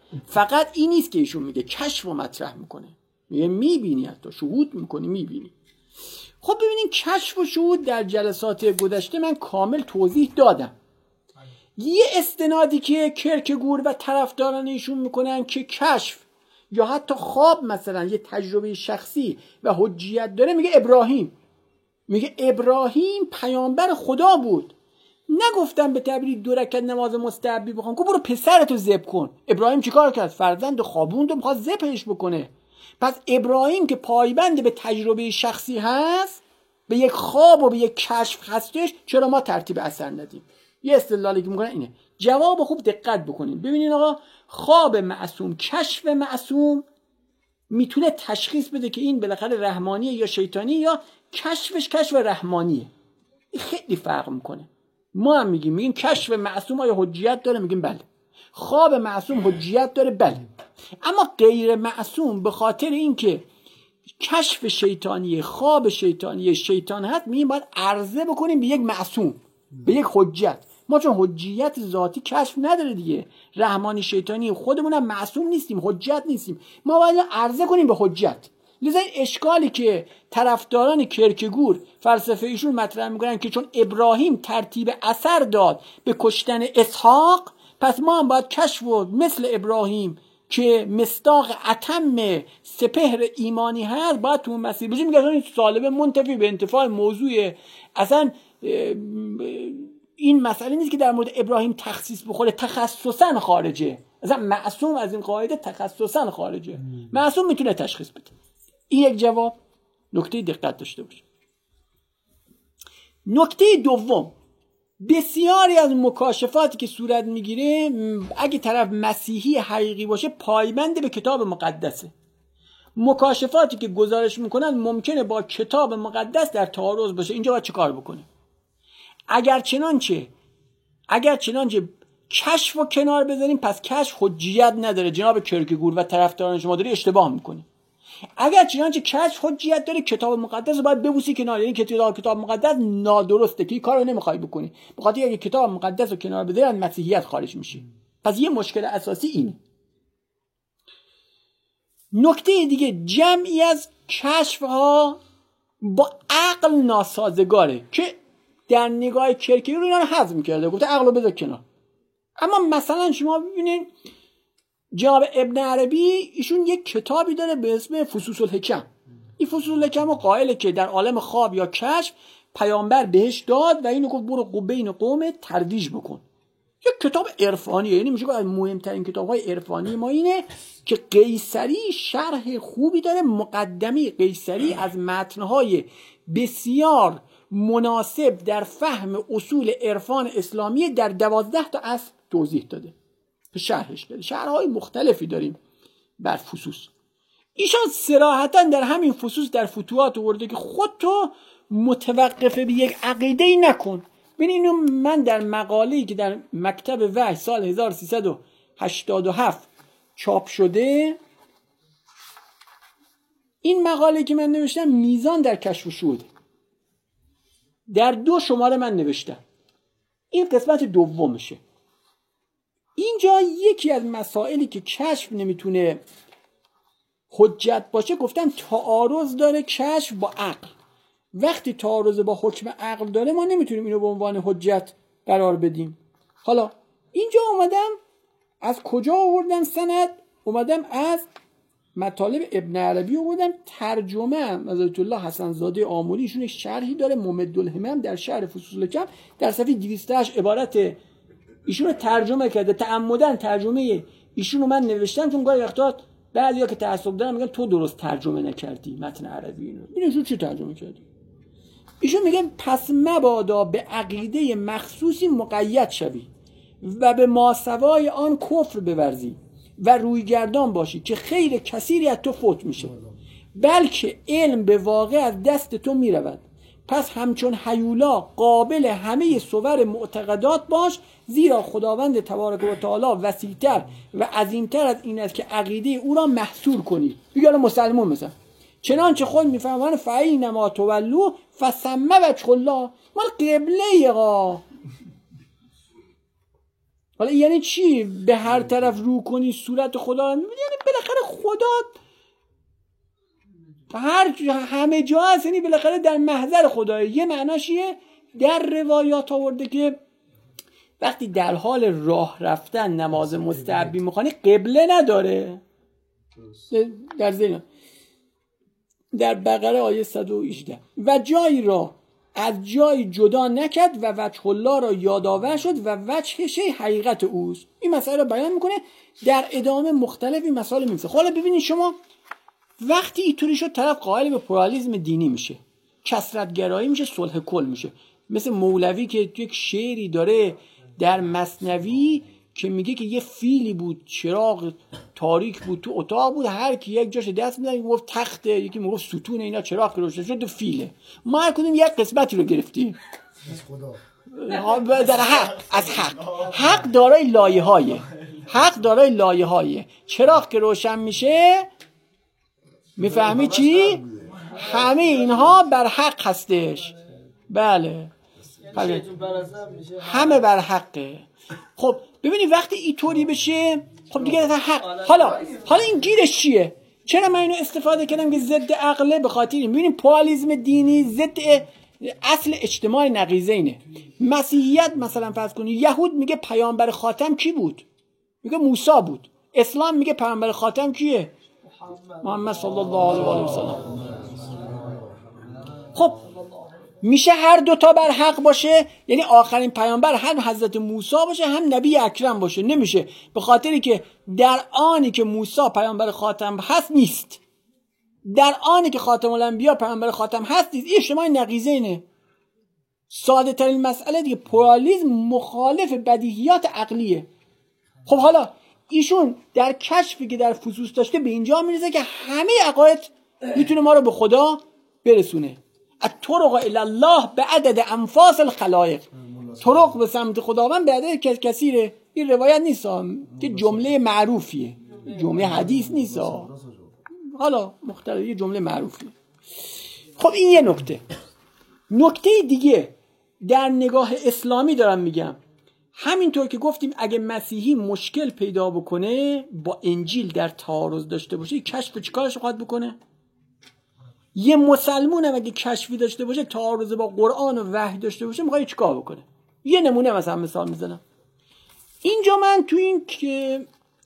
S1: فقط این نیست که ایشون میگه، کشف و مطرح میکنه، میگه میبینی، حتی شهود میکنی، میبینی. خب ببینید کشف و شهود در جلسات گذشته من کامل توضیح دادم. یه استنادی که کرکگور و طرفداران ایشون میکنن که کشف یا حتی خواب مثلا یه تجربه شخصی و حجیت داره، میگه ابراهیم میگه ابراهیم پیامبر خدا بود. نگفتم به تعبیر دو رکعت نماز مستحبی بخوام، گفت برو پسرتو ذبح کن. ابراهیم چیکار کرد؟ فرزند خوابوند و میخواد ذبحش بکنه. پس ابراهیم که پایبند به تجربه شخصی هست، به یک خواب و به یک کشف هستش، چرا ما ترتیب اثر ندیم؟ یه استدلالی که میکنن اینه. جواب خوب دقت بکنین. ببینین آقا، خواب معصوم، کشف معصوم میتونه تشخیص بده که این بالاخره رحمانیه یا شیطانی، یا کشفش کشف رحمانیه. این خیلی فرق میکنه. ما هم میگیم میگیم کشف معصوم آیا حجیت داره؟ میگیم بله. خواب معصوم حجیت داره؟ بله. اما غیر معصوم به خاطر اینکه کشف شیطانی، خواب شیطانی شیطان هست، میگیم باید عرضه بکنیم به یک معصوم، به یک حجت. ما چون حجیت ذاتی کشف نداره دیگه، رحمانی شیطانی خودمون هم معصوم نیستیم، حجت نیستیم، ما باید عرضه کنیم به حجت. لذا این اشکالی که طرفداران کرکگور فلسفه ایشون مطرح میکنن که چون ابراهیم ترتیب اثر داد به کشتن اسحاق، پس ما هم باید کشف و مثل ابراهیم که مصداق اتم سپهر ایمانی هست باید تو اون مسیر بشیم. میگه این سالبه منتفی به انتفاع موضوع، اصلا این مسئله نیست که در مورد ابراهیم تخصیص بخوره، تخصصا خارجه. اصلا معصوم از این قاعده تخصصا خارجه. معصوم میتونه تشخیص بده. این یک جواب. نکته دقت داشته باشه. نکته دوم، بسیاری از مکاشفاتی که صورت میگیره اگه طرف مسیحی حقیقی باشه پایبند به کتاب مقدسه. مکاشفاتی که گزارش میکنن ممکنه با کتاب مقدس در تعارض باشه. اینجا باید چه کار بکنه؟ اگر چنانچه اگر چنانچه کشف و کنار بذاریم، پس کشف حجیت نداره. جناب کرکگور و طرفداران شما داری اشتباه میکنی. اگر چنانچه کشف حجیت داره، کتاب مقدس رو باید ببوسی کنار. یعنی کتاب کتاب مقدس نادرسته که این کارو نمیخوای بکنی. بخاطر اگه کتاب مقدس رو کنار بذاری مسیحیت خارج میشه. پس یه مشکل اساسی اینه. نکته دیگه، جمعی از کشف ها با عقل ناسازگاره که در نگاه کرکگور اینا رو حذف کرده، گفته عقل رو بذار کنار. اما مثلا شما ببینید جناب ابن عربی ایشون یک کتابی داره به اسم فصوص الحکم. این فصوص الحکم رو قائله که در عالم خواب یا کشف پیامبر بهش داد و اینو گفت برو بین قوم ترویج بکن. یک کتاب عرفانیه، یعنی میشه گفت مهمترین کتاب‌های عرفانی ما اینه که قیصری شرح خوبی داره. مقدمه قیصری از متن‌های بسیار مناسب در فهم اصول عرفان اسلامی در دوازده تا اصل توضیح داده، شرحش داده. شرح‌های مختلفی داریم بر فصوص. ایشان صراحتاً در همین فصوص در فتوحات آورده که خودتو متوقف به یک عقیده‌ای نکن. ببین اینو من در مقاله‌ای که در مکتب وحی سال هزار و سیصد و هشتاد و هفت چاپ شده، این مقاله که من نوشتم میزان در کشف و شهود، در دو شماره من نوشتم. این قسمت دومشه. اینجا یکی از مسائلی که کشف نمیتونه حجت باشه، گفتم تعارض داره کشف با عقل. وقتی تعارض با حکم عقل داره ما نمیتونیم اینو به عنوان حجت قرار بدیم. حالا اینجا اومدم از کجا آوردم سند؟ اومدم از مطالب ابن عربی آوردم. ترجمه هم حضرت الله حسن زاده آملی، ایشون شرحی داره ممد الهمم در شرح فصوص الحکم در صفحه دویست و هشت عبارت ایشون رو ترجمه کرده. تعمدن ترجمه ایشون رو من نوشتم چون گاهی وقتا بعضیا که تعصب دارن میگن تو درست ترجمه نکردی متن عربی اینو. ایشون چی ترجمه کردی؟ ایشون میگن پس مبادا به عقیده مخصوصی مقید شوی و به ماسوای آن کفر بورزی و رویگردان باشی که خیر کثیری از تو فوت میشه، بلکه علم به واقع از دست تو میرود. پس همچون هیولا قابل همه صور معتقدات باش، زیرا خداوند تبارک و تعالی وسیع‌تر و عظیمتر از این است که عقیده او را محصور کنی. بگه مسلمان مثلا چنانچه خود میفهمن فإنما تولوا فثم وجه الله، مال قبله آقا. حالا یعنی چی به هر طرف رو کنی صورت خدا؟ یعنی بالاخره خدا هر همه جا هست، یعنی بالاخره در محضر خدایه. یه معناشیه در روایات آورده که وقتی در حال راه رفتن نماز مستحبی میخوانی قبله نداره. در ذهن در بقره آیه صد و هجده و جایی را از جایی جدا نکرد و وجه الله را یادآور شد و وجهش حقیقت اوست. این مسئله رو بیان میکنه، در ادامه مختلف این مسائل میگه. حالا ببینید شما وقتی اینطوری شد طرف قائل به پرالیسم دینی میشه، کثرت‌گرایی میشه، صلح کل میشه. مثل مولوی که یک شعری داره در مثنوی که میگه که یه فیلی بود، چراغ تاریک بود، تو اتاق بود، هر کی یک جاش دست می‌زد میگفت تخته، یکی میگفت ستون، اینا چراغ روشن شد، فیله. ما هر کدوم یک قسمتی رو گرفتیم
S3: از خدا،
S1: در حق، از حق. حق دارای لایه‌های، حق دارای لایه‌های. چراغ که روشن میشه میفهمی چی؟ همه اینها بر حق هستش. بله همه بر حقه. خب ببینید وقتی اینطوری بشه خب دیگه حق. حالا حالا این گیرش چیه؟ چرا من اینو استفاده کردم که ضد عقله؟ به خاطر این ببینید پوالیسم دینی ضد اصل اجتماع نقیضینه. مسیحیت مثلا فرض کنید یهود میگه پیامبر خاتم کی بود؟ میگه موسی بود. اسلام میگه پیامبر خاتم کیه؟ محمد صلی الله علیه و سلم. خب میشه هر دوتا بر حق باشه، یعنی آخرین پیامبر هم حضرت موسی باشه هم نبی اکرم باشه؟ نمیشه، به خاطری که در آنی که موسی پیامبر خاتم هست نیست، در آنی که خاتم الانبیا پیامبر خاتم هست نیست. این اجتماع نقیضینه. ساده ترین مسئله دیگه پرالیسم مخالف بدیهیات عقلیه. خب حالا ایشون در کشفی که در فصوص داشته به اینجا میرسه که همه عقاید میتونه ما رو به خدا برسونه. الطرق الی الله بعدد انفاس الخلائق. طرق به سمت خداوند به عدد کثیره. این روایت نیست که جمله معروفیه، جمله حدیث نیست. حالا مختلف یه جمله معروفیه. خب این یه نکته. نکته دیگه در نگاه اسلامی دارم میگم، همینطور که گفتیم اگه مسیحی مشکل پیدا بکنه با انجیل در تعارض داشته باشه، کشف چیکارش خواهد بکنه؟ یه مسلمون هم اگه کشفی داشته باشه، تعارض با قرآن و وحی داشته باشه، میخواد چیکار بکنه؟ یه نمونه مثلا مثال میزنم. اینجا من تو این که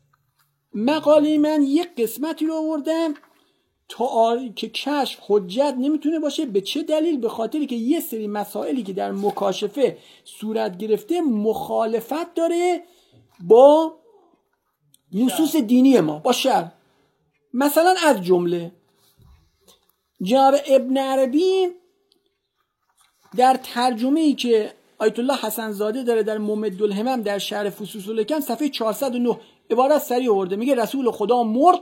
S1: مقاله من یک قسمتی رو آوردم تا که کشف حجت نمیتونه باشه. به چه دلیل؟ به خاطری که یه سری مسائلی که در مکاشفه صورت گرفته مخالفت داره با نصوص دینی ما، با شرع. مثلا از جمله جناب ابن عربی در ترجمه‌ای که آیت الله حسن زاده داره در ممدالهمم در شرح فصوص الحکم صفحه چهارصد و نه عبارت صریح آورده، میگه رسول خدا مرد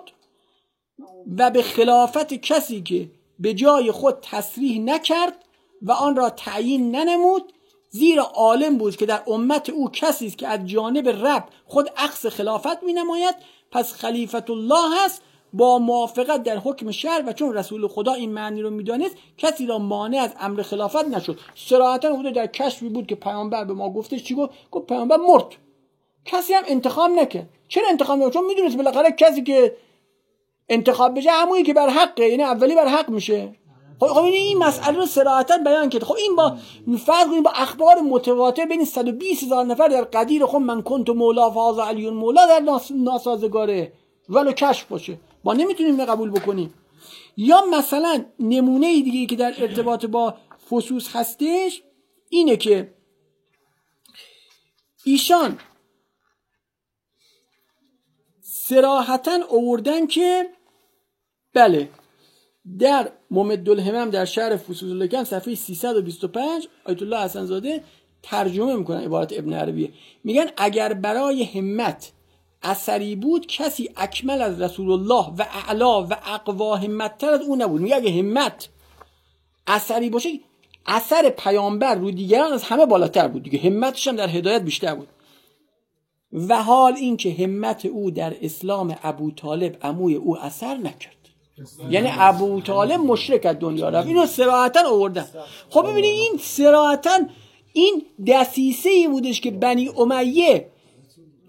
S1: و به خلافت کسی که به جای خود تصریح نکرد و آن را تعیین ننمود، زیرا عالم بود که در امت او کسی است که از جانب رب خود اخذ خلافت می نماید، پس خلیفت الله هست با موافقت در حکم شرع، و چون رسول خدا این معنی رو میدانست کسی را مانع از امر خلافت نشد. صراحتا خود در کشفی بود که پیامبر به ما گفته چی گفت؟ گفت پیامبر مرد، کسی هم انتخاب نکرد. چرا انتخاب نکرد؟ چون میدونست بالاخره کسی که انتخاب بشه همونی که بر حقه، یعنی اولی بر حق میشه. خب خب این مسئله رو صراحتا بیان کرد. خب این با فرض کنید با اخبار متواتر بین صد و بیست هزار نفر در قدیر خب من کنت مولا فاز علی مولا در ناسازگاره ولو کشف باشه، ما نمیتونیم قبول بکنیم. یا مثلا نمونه دیگه که در ارتباط با فصوص هستش اینه که ایشان صراحتاً آوردن که بله در ممدالهمم در شرح فصوص الحکم صفحه سیصد و بیست و پنج آیت الله حسن زاده ترجمه میکنن عبارت ابن عربیه، میگن اگر برای همت اثری بود کسی اکمل از رسول الله و اعلا و اقوا همت‌تر از اون نبود. میگه اگه همت اثری باشه اثر پیامبر رو دیگران از همه بالاتر بود دیگه، همتش هم در هدایت بیشتر بود. و حال این که همت او در اسلام ابو طالب عموی او اثر نکرد، یعنی ابو طالب مشرک از دنیا رفت. اینو صراحتاً آوردن. خب ببینید این صراحتاً این دسیسه‌ای بودش که بنی امیه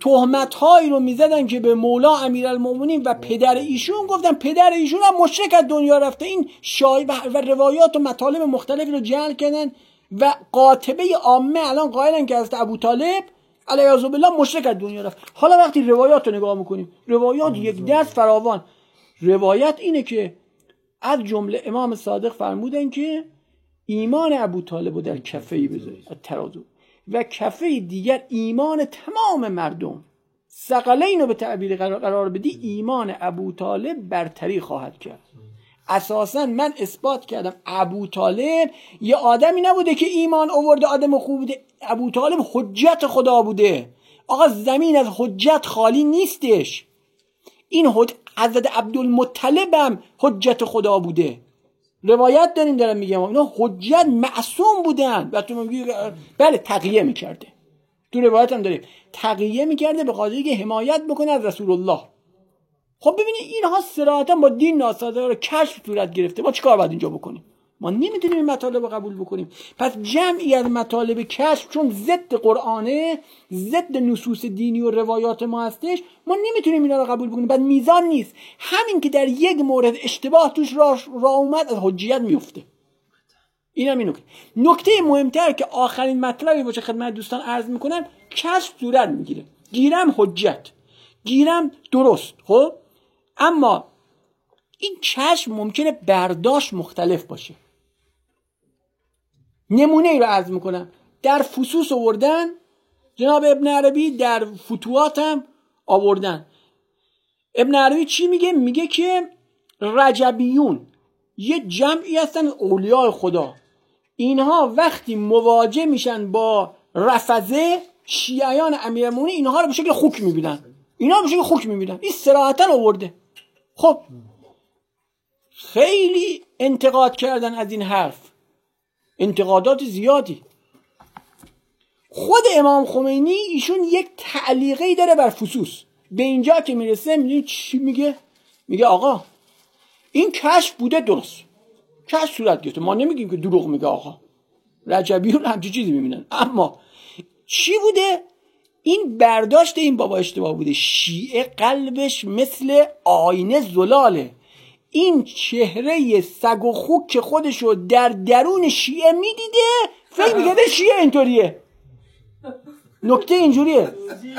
S1: تهمت‌هایی رو میزدن که به مولا امیرالمومنین و پدر ایشون گفتن پدر ایشون هم مشرک از دنیا رفته. این شایعه و روایات و مطالب مختلفی رو جعل کردن و قاطبه عامه الان قائلن که حضرت ابوطالب علیه بالله مشرک از دنیا رفت. حالا وقتی روایات رو نگاه میکنیم، روایات یک دست فراوان. روایت اینه که از جمله امام صادق فرمودن که ایمان ابوطالب رو در کفه‌ای بذارید از ترازو و کفه دیگر ایمان تمام مردم، ثقلین رو به تعبیر قرار بدی ایمان ابوطالب برتری خواهد کرد. اساسا من اثبات کردم ابوطالب یه آدمی نبوده که ایمان آورده آدم خوب بوده. ابوطالب حجت خدا بوده. آقا زمین از حجت خالی نیستش. این حج... حضرت عبدالمطلب هم حجت خدا بوده. روایت داریم دارم میگم اینا حجت معصوم بودن و تو میگی بله تقیه میکرده. تو روایت هم داریم تقیه میکرده به خاطر اینکه حمایت بکنه از رسول الله. خب ببینید اینها صراحتا با دین ناسازگار کشف صورت گرفته. ما چیکار باید اینجا بکنیم؟ ما نمیتونیم این مطالب رو قبول بکنیم. پس جمعی از مطالب کشف چون ضد قرآنه، ضد نصوص دینی و روایات ما هستش، ما نمیتونیم اینا رو قبول بکنیم. بعد میزان نیست. همین که در یک مورد اشتباه توش راه را اومد از حجیت میفته. اینم این نکته. نکته مهمتر که آخرین مطلبی باشه خدمت دوستان عرض میکنم، کشف صورت میگیره. گیرم حجت، گیرم درست. خب اما این کشف ممکنه برداشت مختلف باشه. نمونه ای رو عرض میکنم. در فصوص آوردن، جناب ابن عربی در فتوحات هم آوردن. ابن عربی چی میگه؟ میگه که رجبیون یه جمعی هستن اولیاء خدا، اینها وقتی مواجه میشن با رفضه شیعیان امیرالمومنین اینها رو به شکل خوک میبینن. اینها به شکل خوک میبینن. این صراحتا آورده. خب خیلی انتقاد کردن از این حرف، انتقادات زیادی. خود امام خمینی ایشون یک تعلیقی داره بر فصوص. به اینجا که میرسه میدونی چی میگه؟ میگه آقا این کشف بوده، درست کشف صورت گرفته، ما نمیگیم که دروغ میگه آقا. رجبیون همچی چیزی میبینن، اما چی بوده؟ این برداشت این بابا اشتباه بوده. شیعه قلبش مثل آینه زلاله. این چهره سگ و خوک که خودشو در درون شیعه میدیده فکر میگه شیعه اینطوریه. نکته اینجوریه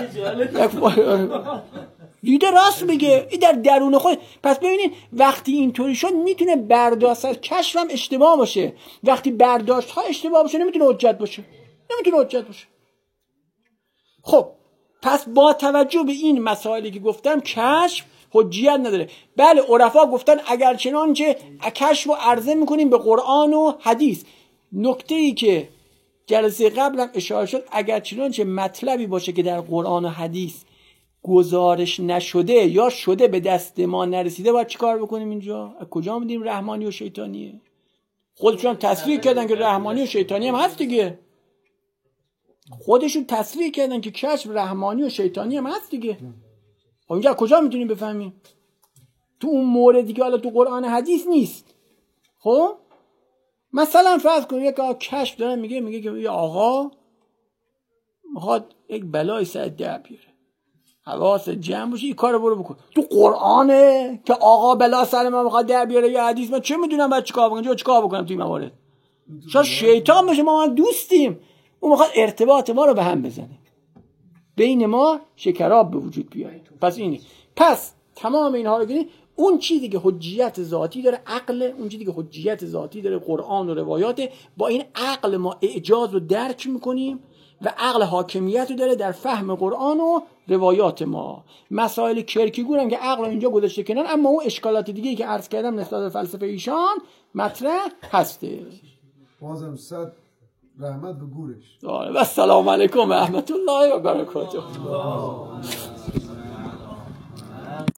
S1: دیده راست میگه، این در درون خود. پس ببینید وقتی اینطوری شد میتونه برداشت از کشف هم اشتباه باشه. وقتی برداشت ها اشتباه باشه نمیتونه حجت باشه، نمیتونه حجت باشه. خب پس با توجه به این مسائلی که گفتم کشف حجیت نداره. بله عرفا گفتن اگر چنانچه کشف رو عرضه میکنیم به قرآن و حدیث. نکته ای که جلسه قبلم اشاره شد، اگر چنانچه مطلبی باشه که در قرآن و حدیث گزارش نشده یا شده به دست ما نرسیده باید چیکار بکنیم؟ اینجا از کجا میدیم رحمانی و شیطانیه؟ خودشون تصریح کردن که رحمانی و شیطانی هم هست دیگه. خودشون تصریح کردن که کشف رحمانی و شیطانی هم هست دیگه. اونجا کجا میتونیم بفهمیم؟ تو اون موردی که حالا تو قرآن حدیث نیست. خب مثلا فرض کن یک کشف داره میگه میگه که یه آقا میخواد یک بلای سر در بیاره، حواست جمع باشه این کارو برو بکن. تو قرآنه که آقا بلا سر من میخواد در بیاره یا حدیث؟ من چه میدونم بعد چیکار بکنم؟ جو چیکار بکنم توی موارد؟ شاید شیطان باشه، ما هم دوستیم، اون میخواد ارتباط ما رو به هم بزنه، بین ما شکراب به وجود بیاره. پس اینه. پس تمام اینها رو ببینید، اون چیزی که حجیت ذاتی داره عقل، اون چیزی که حجیت ذاتی داره قرآن و روایات. با این عقل ما اعجاز رو درک میکنیم و عقل حاکمیت رو داره در فهم قرآن و روایات ما. مسائل کرکیگور هم که عقل رو اینجا گذاشته کنن، اما اون اشکالات دیگه که عرض کردم نسبت به فلسفه ایشان مطرح هسته.
S3: بازم صد رحمت به گورش.
S1: و السلام علیکم و رحمت الله و برکاته.